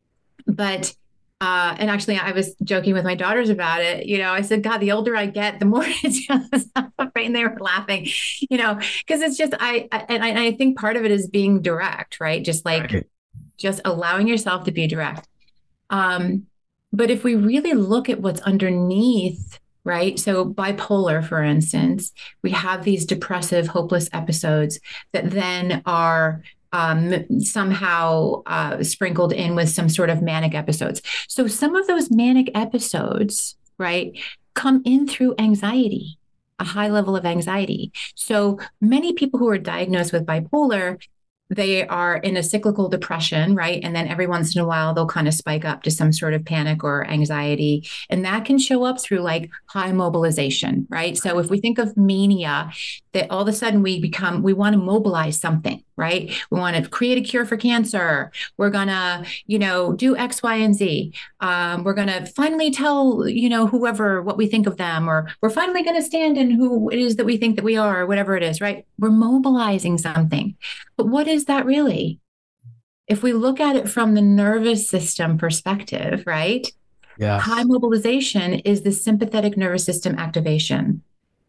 but Uh, and actually, I was joking with my daughters about it. You know, I said, God, the older I get, the more it's just, right? And they were laughing, you know, because it's just, I, I and I, I think part of it is being direct, right? Just like, right. just allowing yourself to be direct. Um, but if we really look at what's underneath, right? So bipolar, for instance, we have these depressive, hopeless episodes that then are Um, somehow uh, sprinkled in with some sort of manic episodes. So some of those manic episodes, right, come in through anxiety, a high level of anxiety. So many people who are diagnosed with bipolar, they are in a cyclical depression, right? And then every once in a while, they'll kind of spike up to some sort of panic or anxiety. And that can show up through like high mobilization, right? So if we think of mania, that all of a sudden we become, we want to mobilize something, right? We want to create a cure for cancer. We're going to, you know, do X, Y, and Z. Um, we're going to finally tell, you know, whoever what we think of them, or we're finally going to stand in who it is that we think that we are, or whatever it is, right? We're mobilizing something. But what is that really? If we look at it from the nervous system perspective, right? Yes. High mobilization is the sympathetic nervous system activation.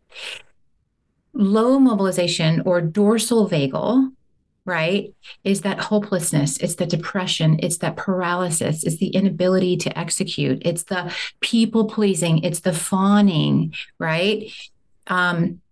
Low mobilization or dorsal vagal, right, is that hopelessness, it's the depression, it's that paralysis, it's the inability to execute, it's the people pleasing, it's the fawning, right? Um,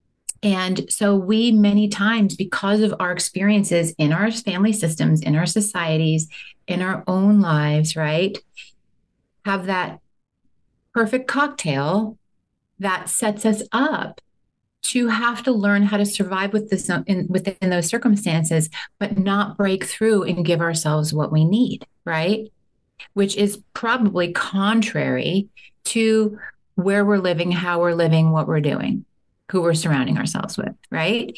and so we many times, because of our experiences in our family systems, in our societies, in our own lives, right, have that perfect cocktail that sets us up to have to learn how to survive with this in, within those circumstances, but not break through and give ourselves what we need, right? Which is probably contrary to where we're living, how we're living, what we're doing, who we're surrounding ourselves with, right?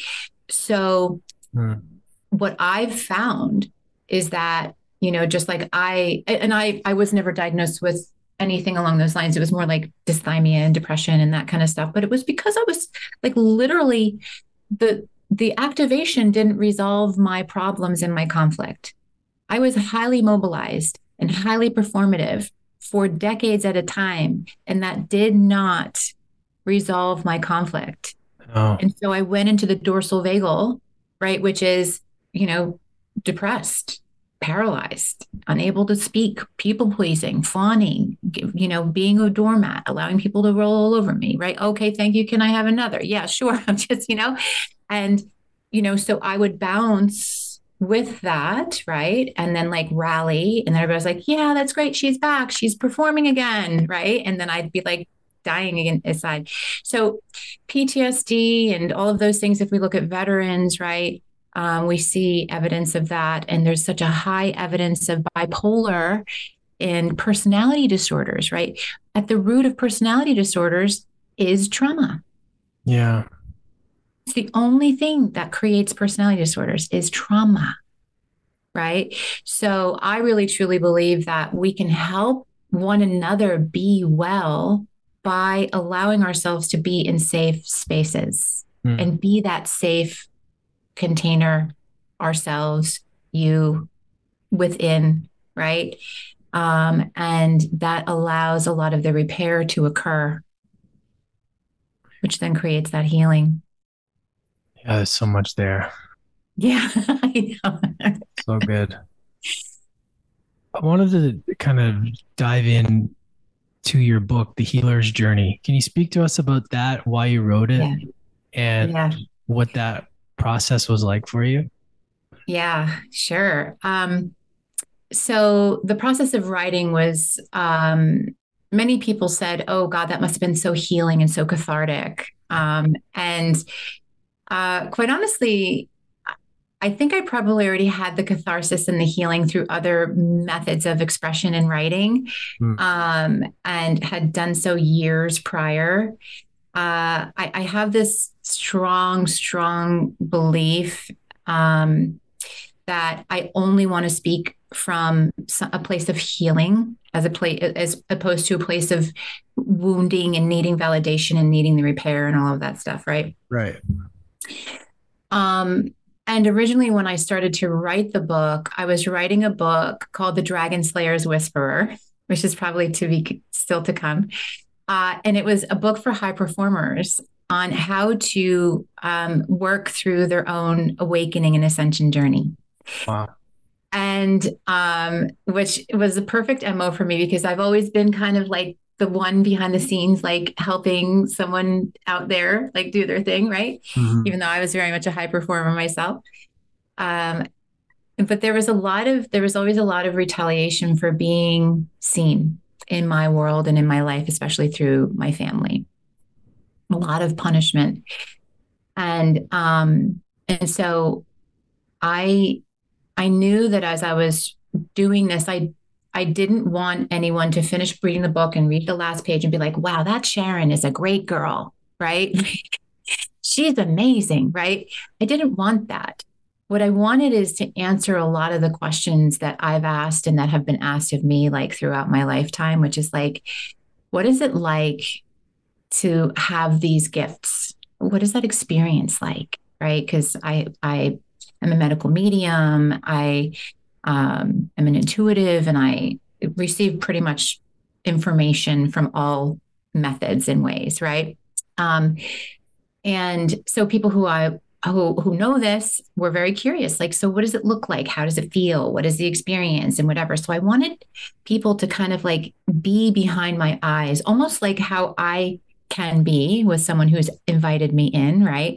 So mm. what I've found is that, you know, just like I, and I, I was never diagnosed with anything along those lines. It was more like dysthymia and depression and that kind of stuff. But it was because I was like literally the the activation didn't resolve my problems and my conflict. I was highly mobilized and highly performative for decades at a time, and that did not resolve my conflict. Oh. And so I went into the dorsal vagal, right, which is, you know, depressed, paralyzed, unable to speak, people pleasing, fawning, you know, being a doormat, allowing people to roll all over me, right? Okay, thank you. Can I have another? Yeah, sure. I'm just, you know, and, you know, so I would bounce with that, right? And then like rally, and then everybody's like, yeah, that's great. She's back. She's performing again, right? And then I'd be like dying again inside. So P T S D and all of those things, if we look at veterans, right? Um, we see evidence of that. And there's such a high evidence of bipolar and personality disorders, right? At the root of personality disorders is trauma. Yeah. It's the only thing that creates personality disorders is trauma, right? So I really truly believe that we can help one another be well by allowing ourselves to be in safe spaces mm. and be that safe container ourselves, you within, right? Um, and that allows a lot of the repair to occur, which then creates that healing. Yeah, there's so much there. Yeah, I know. So good. I wanted to kind of dive in to your book, The Healer's Journey. Can you speak to us about that, why you wrote it, yeah. and yeah. what that process was like for you? Yeah, sure. Um, so the process of writing was, um, many people said, oh God, that must have been so healing and so cathartic. Um, and uh, quite honestly, I think I probably already had the catharsis and the healing through other methods of expression and writing, mm. um, and had done so years prior. Uh, I, I have this strong, strong belief um, that I only want to speak from a place of healing, as a place, as opposed to a place of wounding and needing validation and needing the repair and all of that stuff, right? Right. Um. And originally, when I started to write the book, I was writing a book called The Dragon Slayer's Whisperer, which is probably to be still to come. Uh, and it was a book for high performers on how to um, work through their own awakening and ascension journey. Wow. And um, which was the perfect M O for me, because I've always been kind of like the one behind the scenes, like helping someone out there, like do their thing, right? Mm-hmm. Even though I was very much a high performer myself. Um, but there was a lot of, there was always a lot of retaliation for being seen in my world and in my life, especially through my family. A lot of punishment. And, um, and so I, I knew that as I was doing this, I I didn't want anyone to finish reading the book and read the last page and be like, wow, that Sharon is a great girl, right? She's amazing, right? I didn't want that. What I wanted is to answer a lot of the questions that I've asked and that have been asked of me like throughout my lifetime, which is like, what is it like to have these gifts? What is that experience like, right? Because I, I am a medical medium. I Um, I'm an intuitive, and I receive pretty much information from all methods and ways, right? Um, and so people who I who who know this were very curious, like, so what does it look like? How does it feel? What is the experience and whatever? So I wanted people to kind of like be behind my eyes, almost like how I can be with someone who's invited me in, right?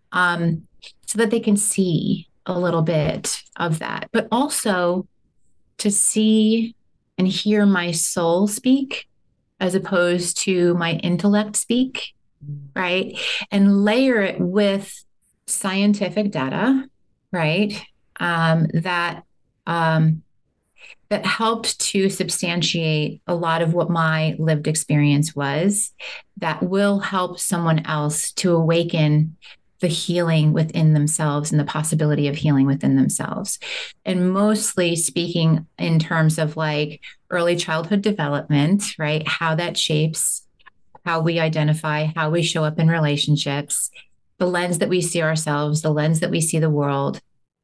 Um, so that they can see a little bit of that, but also to see and hear my soul speak as opposed to my intellect speak, right? And layer it with scientific data, right? Um, that um, that helped to substantiate a lot of what my lived experience was, that will help someone else to awaken the healing within themselves and the possibility of healing within themselves. And mostly speaking in terms of like early childhood development, right? How that shapes how we identify, how we show up in relationships, the lens that we see ourselves, the lens that we see the world,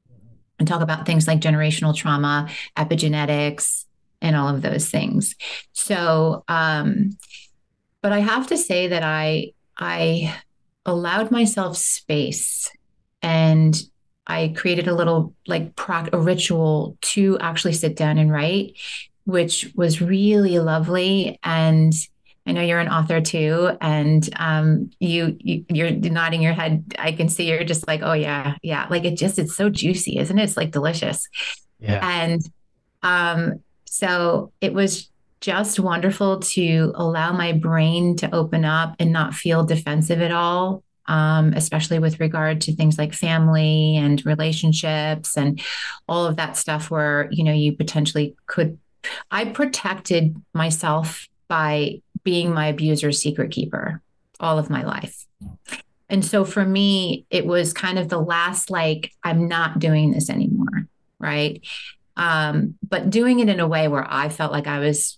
and talk about things like generational trauma, epigenetics, and all of those things. So, um, but I have to say that I, I, allowed myself space, and I created a little like pro- a ritual to actually sit down and write, which was really lovely. And I know you're an author too, and um, you, you you're nodding your head. I can see you're just like, oh yeah, yeah. Like it just it's so juicy, isn't it? It's like delicious. Yeah. And um, so it was just wonderful to allow my brain to open up and not feel defensive at all, um, especially with regard to things like family and relationships and all of that stuff where, you know, you potentially could. I protected myself by being my abuser's secret keeper all of my life. And so for me, it was kind of the last, like, I'm not doing this anymore, right? Um, but doing it in a way where I felt like I was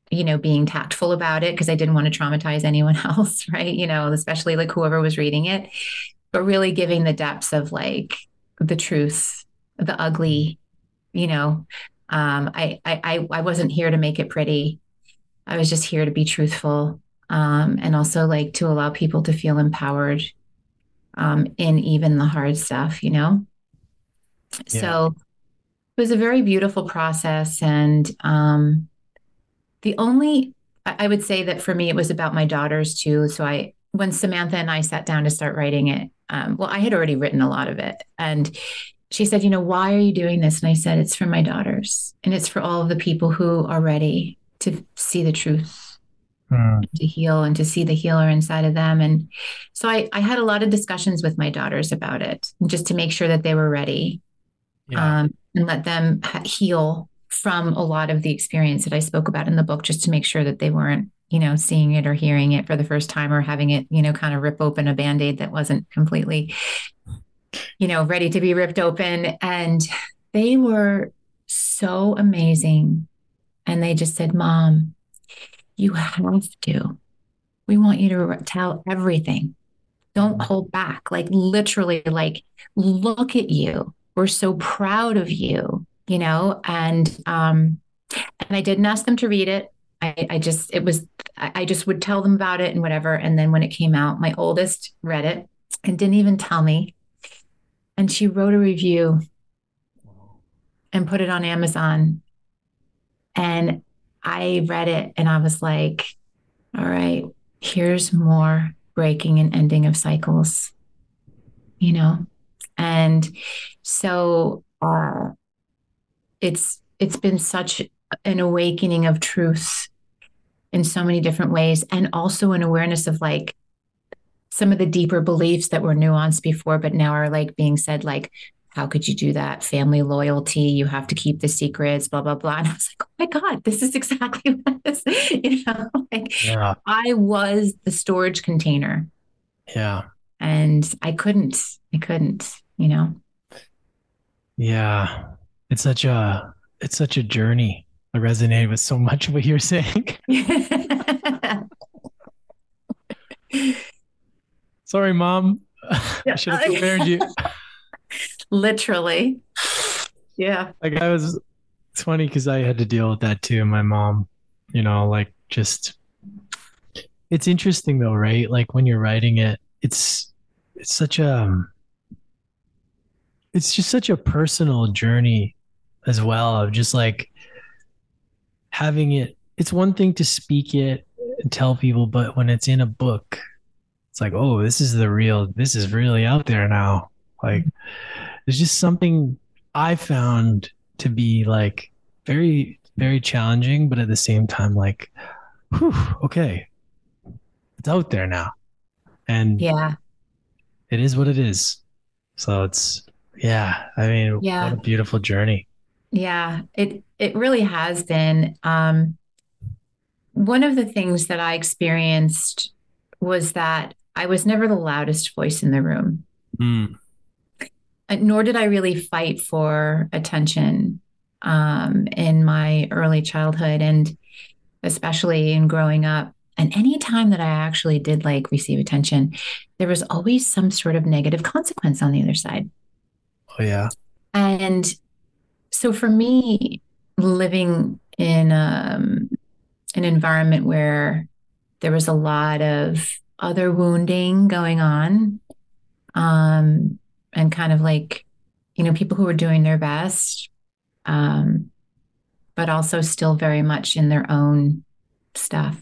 you know, being tactful about it because I didn't want to traumatize anyone else, right? You know, especially like whoever was reading it, but really giving the depths of like the truth, the ugly, you know. Um, I, I, I wasn't here to make it pretty. I was just here to be truthful. Um, and also like to allow people to feel empowered um, in even the hard stuff, you know? Yeah. So it was a very beautiful process. And um, the only, I would say that for me, it was about my daughters too. So I, when Samantha and I sat down to start writing it, um, well, I had already written a lot of it. And she said, you know, why are you doing this? And I said, it's for my daughters and it's for all of the people who are ready to see the truth, mm. to heal and to see the healer inside of them. And so I, I had a lot of discussions with my daughters about it just to make sure that they were ready yeah. um, and let them heal from a lot of the experience that I spoke about in the book, just to make sure that they weren't, you know, seeing it or hearing it for the first time or having it, you know, kind of rip open a Band-Aid that wasn't completely, you know, ready to be ripped open. And they were so amazing. And they just said, Mom, you have to. We want you to tell everything. Don't hold back. Like literally, like, look at you. We're so proud of you, you know? And um, and I didn't ask them to read it. I, I just, it was, I just would tell them about it and whatever. And then when it came out, my oldest read it and didn't even tell me. And she wrote a review and put it on Amazon. And I read it and I was like, all right, here's more breaking and ending of cycles, you know? And so uh, it's it's been such an awakening of truth in so many different ways, and also an awareness of like some of the deeper beliefs that were nuanced before, but now are like being said, like, how could you do that? Family loyalty, you have to keep the secrets, blah, blah, blah. And I was like, oh my God, this is exactly what this, you know, like yeah. I was the storage container. Yeah. And I couldn't, I couldn't, you know? Yeah. It's such a, it's such a journey. I resonated with so much of what you're saying. Sorry, Mom. I should have prepared you. Literally. Yeah. Like I was, it's funny because I had to deal with that too. My mom, you know, like just, it's interesting though, right? Like when you're writing it, it's, it's such a, it's just such a personal journey as well of just like having it. It's one thing to speak it and tell people, but when it's in a book, it's like, oh, this is the real, this is really out there now. Like there's just something I found to be like very, very challenging, but at the same time, like, whew, okay, it's out there now. And yeah, it is what it is. So it's, yeah, I mean, yeah. What a beautiful journey. Yeah, it, it really has been. Um, one of the things that I experienced was that I was never the loudest voice in the room. Mm. Nor did I really fight for attention um, in my early childhood and especially in growing up. And any time that I actually did like receive attention, there was always some sort of negative consequence on the other side. Oh, yeah. And so for me, living in um, an environment where there was a lot of other wounding going on, um, and kind of like, you know, people who were doing their best, um, but also still very much in their own stuff.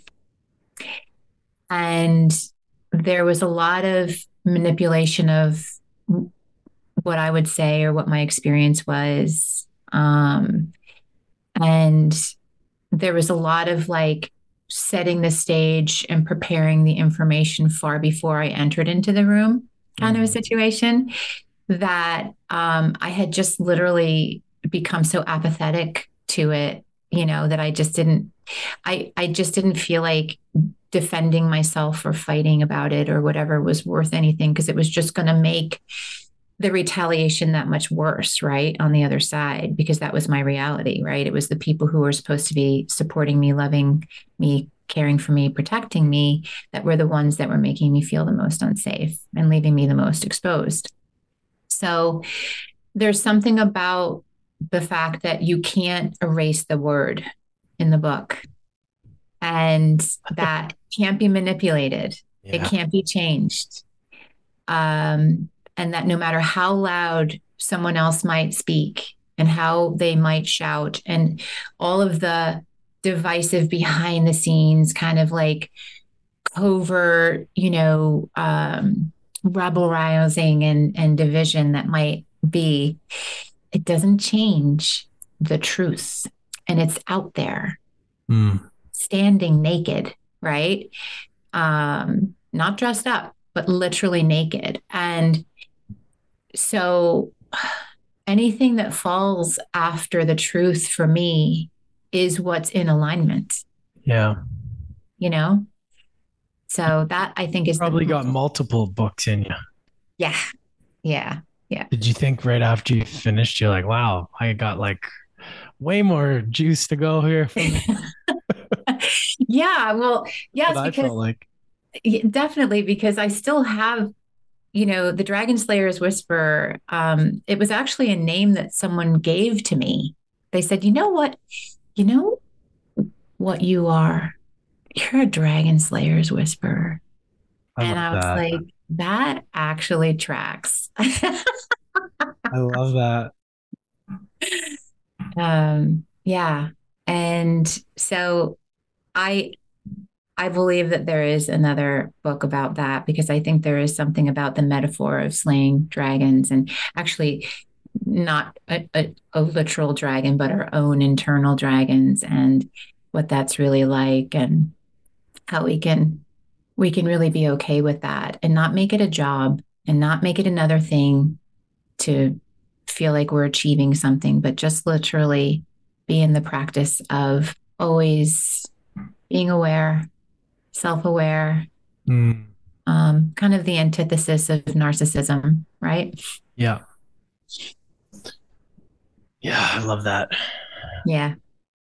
And there was a lot of manipulation of what I would say or what my experience was. Um, and there was a lot of like setting the stage and preparing the information far before I entered into the room kind mm-hmm. of a situation that um, I had just literally become so apathetic to it, you know, that I just didn't, I, I just didn't feel like defending myself or fighting about it or whatever was worth anything because it was just going to make the retaliation that much worse, right? On the other side, because that was my reality, right? It was the people who were supposed to be supporting me, loving me, caring for me, protecting me, that were the ones that were making me feel the most unsafe and leaving me the most exposed. So there's something about the fact that you can't erase the word in the book, and that can't be manipulated. Yeah. It can't be changed. Um, and that no matter how loud someone else might speak and how they might shout and all of the divisive behind the scenes kind of like covert, you know, um, rebel rousing and, and division that might be, it doesn't change the truth. And it's out there, mm. standing naked, right? Um, not dressed up, but literally naked. And so anything that falls after the truth for me is what's in alignment. Yeah. You know? So that I think is probably the- got multiple books in you. Yeah. Yeah. Yeah. Did you think right after you finished, you're like, wow, I got like way more juice to go here? Yeah. Well, yes, I because felt like. Definitely, because I still have, you know, the Dragon Slayer's Whisper. Um, it was actually a name that someone gave to me. They said, you know what, you know what you are? You're a Dragon Slayer's Whisperer. I and I was that. like, that actually tracks. I love that. Um, yeah. And so I, I believe that there is another book about that, because I think there is something about the metaphor of slaying dragons, and actually not a, a, a literal dragon, but our own internal dragons, and what that's really like, and how we can we can really be okay with that and not make it a job and not make it another thing to feel like we're achieving something, but just literally be in the practice of always being aware, self-aware, mm. um, kind of the antithesis of narcissism, right? Yeah. Yeah, I love that. Yeah.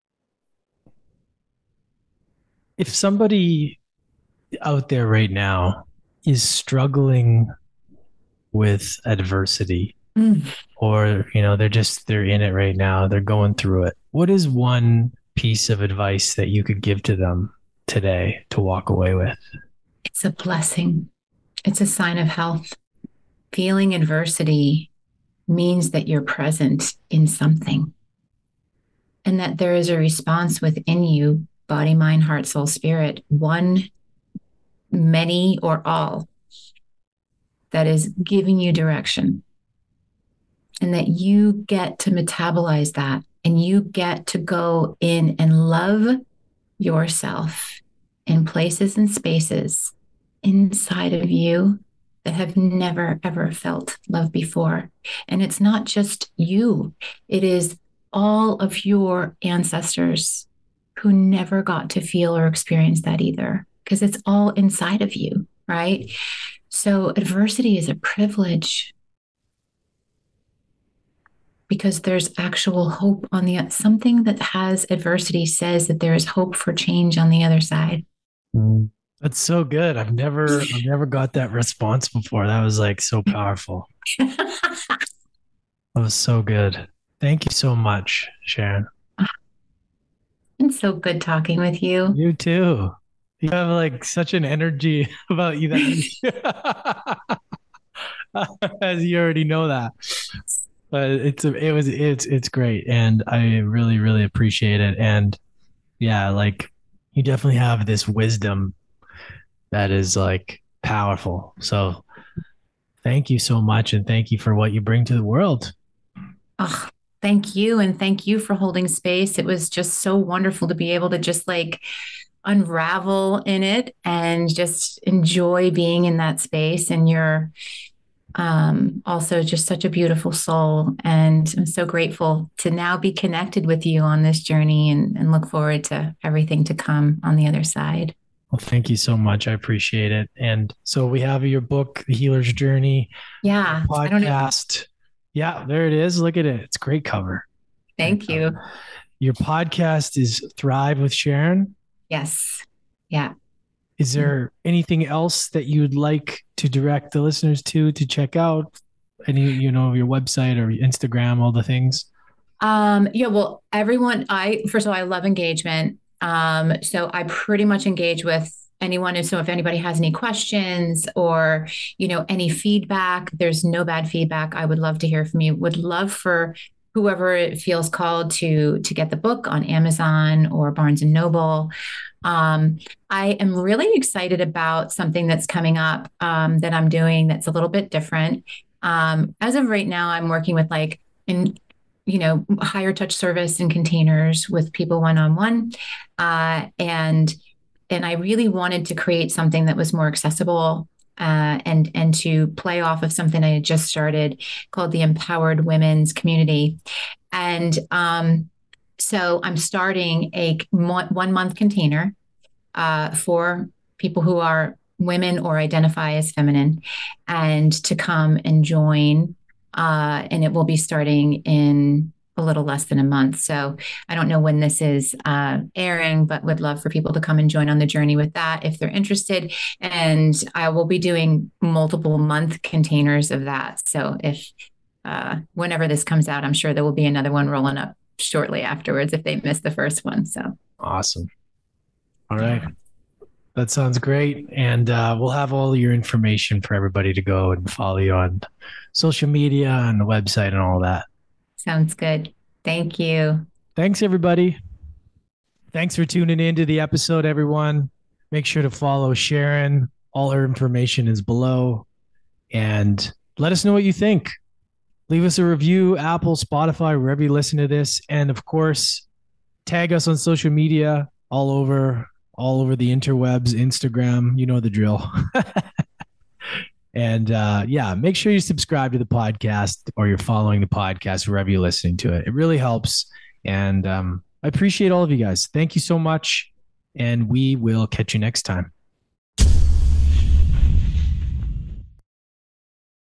If somebody out there right now is struggling with adversity, mm. or, you know, they're just, they're in it right now, they're going through it, what is one piece of advice that you could give to them today to walk away with? It's a blessing. It's a sign of health. Feeling adversity means that you're present in something, and that there is a response within you, body, mind, heart, soul, spirit, one, many, or all, that is giving you direction, and that you get to metabolize that, and you get to go in and love yourself in places and spaces inside of you that have never, ever felt love before. And it's not just you, it is all of your ancestors who never got to feel or experience that either, because it's all inside of you, right? So adversity is a privilege, because there's actual hope on the, something that has adversity says that there is hope for change on the other side. That's so good. I've never, I've never got that response before. That was like so powerful. That was so good. Thank you so much, Sharon. It's so good talking with you. You too. You have like such an energy about you that as you already know that. But it's it was it's it's great, and I really really appreciate it. And yeah, like you definitely have this wisdom that is like powerful. So thank you so much, and thank you for what you bring to the world. Oh, thank you, and thank you for holding space. It was just so wonderful to be able to just like unravel in it and just enjoy being in that space. And you're um, also just such a beautiful soul. And I'm so grateful to now be connected with you on this journey, and, and look forward to everything to come on the other side. Well, thank you so much. I appreciate it. And so we have your book, The Healer's Journey, Yeah. I don't know. podcast. Yeah, there it is. Look at it. It's a great cover. Thank Great you. cover. Your podcast is Thrive with Sharon. Yes. Yeah. Is there anything else that you'd like to direct the listeners to to check out? Any, you know, your website or Instagram, all the things? Um, yeah, well, everyone, I, first of all, I love engagement. Um, so I pretty much engage with anyone. And so if anybody has any questions or, you know, any feedback, there's no bad feedback. I would love to hear from you. Would love for whoever it feels called to, to get the book on Amazon or Barnes and Noble. Um, I am really excited about something that's coming up, um, that I'm doing that's a little bit different. Um, as of right now, I'm working with like, in, you know, higher touch service and containers with people one-on-one. Uh, and, and I really wanted to create something that was more accessible, uh, and, and to play off of something I had just started called the Empowered Women's Community. And, um, so I'm starting a one month container, uh, for people who are women or identify as feminine, and to come and join. Uh, and it will be starting in a little less than a month. So I don't know when this is uh, airing, but would love for people to come and join on the journey with that if they're interested. And I will be doing multiple month containers of that. So if uh, whenever this comes out, I'm sure there will be another one rolling up shortly afterwards if they missed the first one. So awesome. All right. That sounds great. And uh, we'll have all your information for everybody to go and follow you on social media and the website and all that. Sounds good. Thank you. Thanks, everybody. Thanks for tuning in to the episode, everyone. Make sure to follow Sharon. All her information is below. And let us know what you think. Leave us a review, Apple, Spotify, wherever you listen to this. And of course, tag us on social media all over, all over the interwebs, Instagram, you know the drill. And uh, yeah, make sure you subscribe to the podcast or you're following the podcast wherever you're listening to it. It really helps. And um, I appreciate all of you guys. Thank you so much. And we will catch you next time.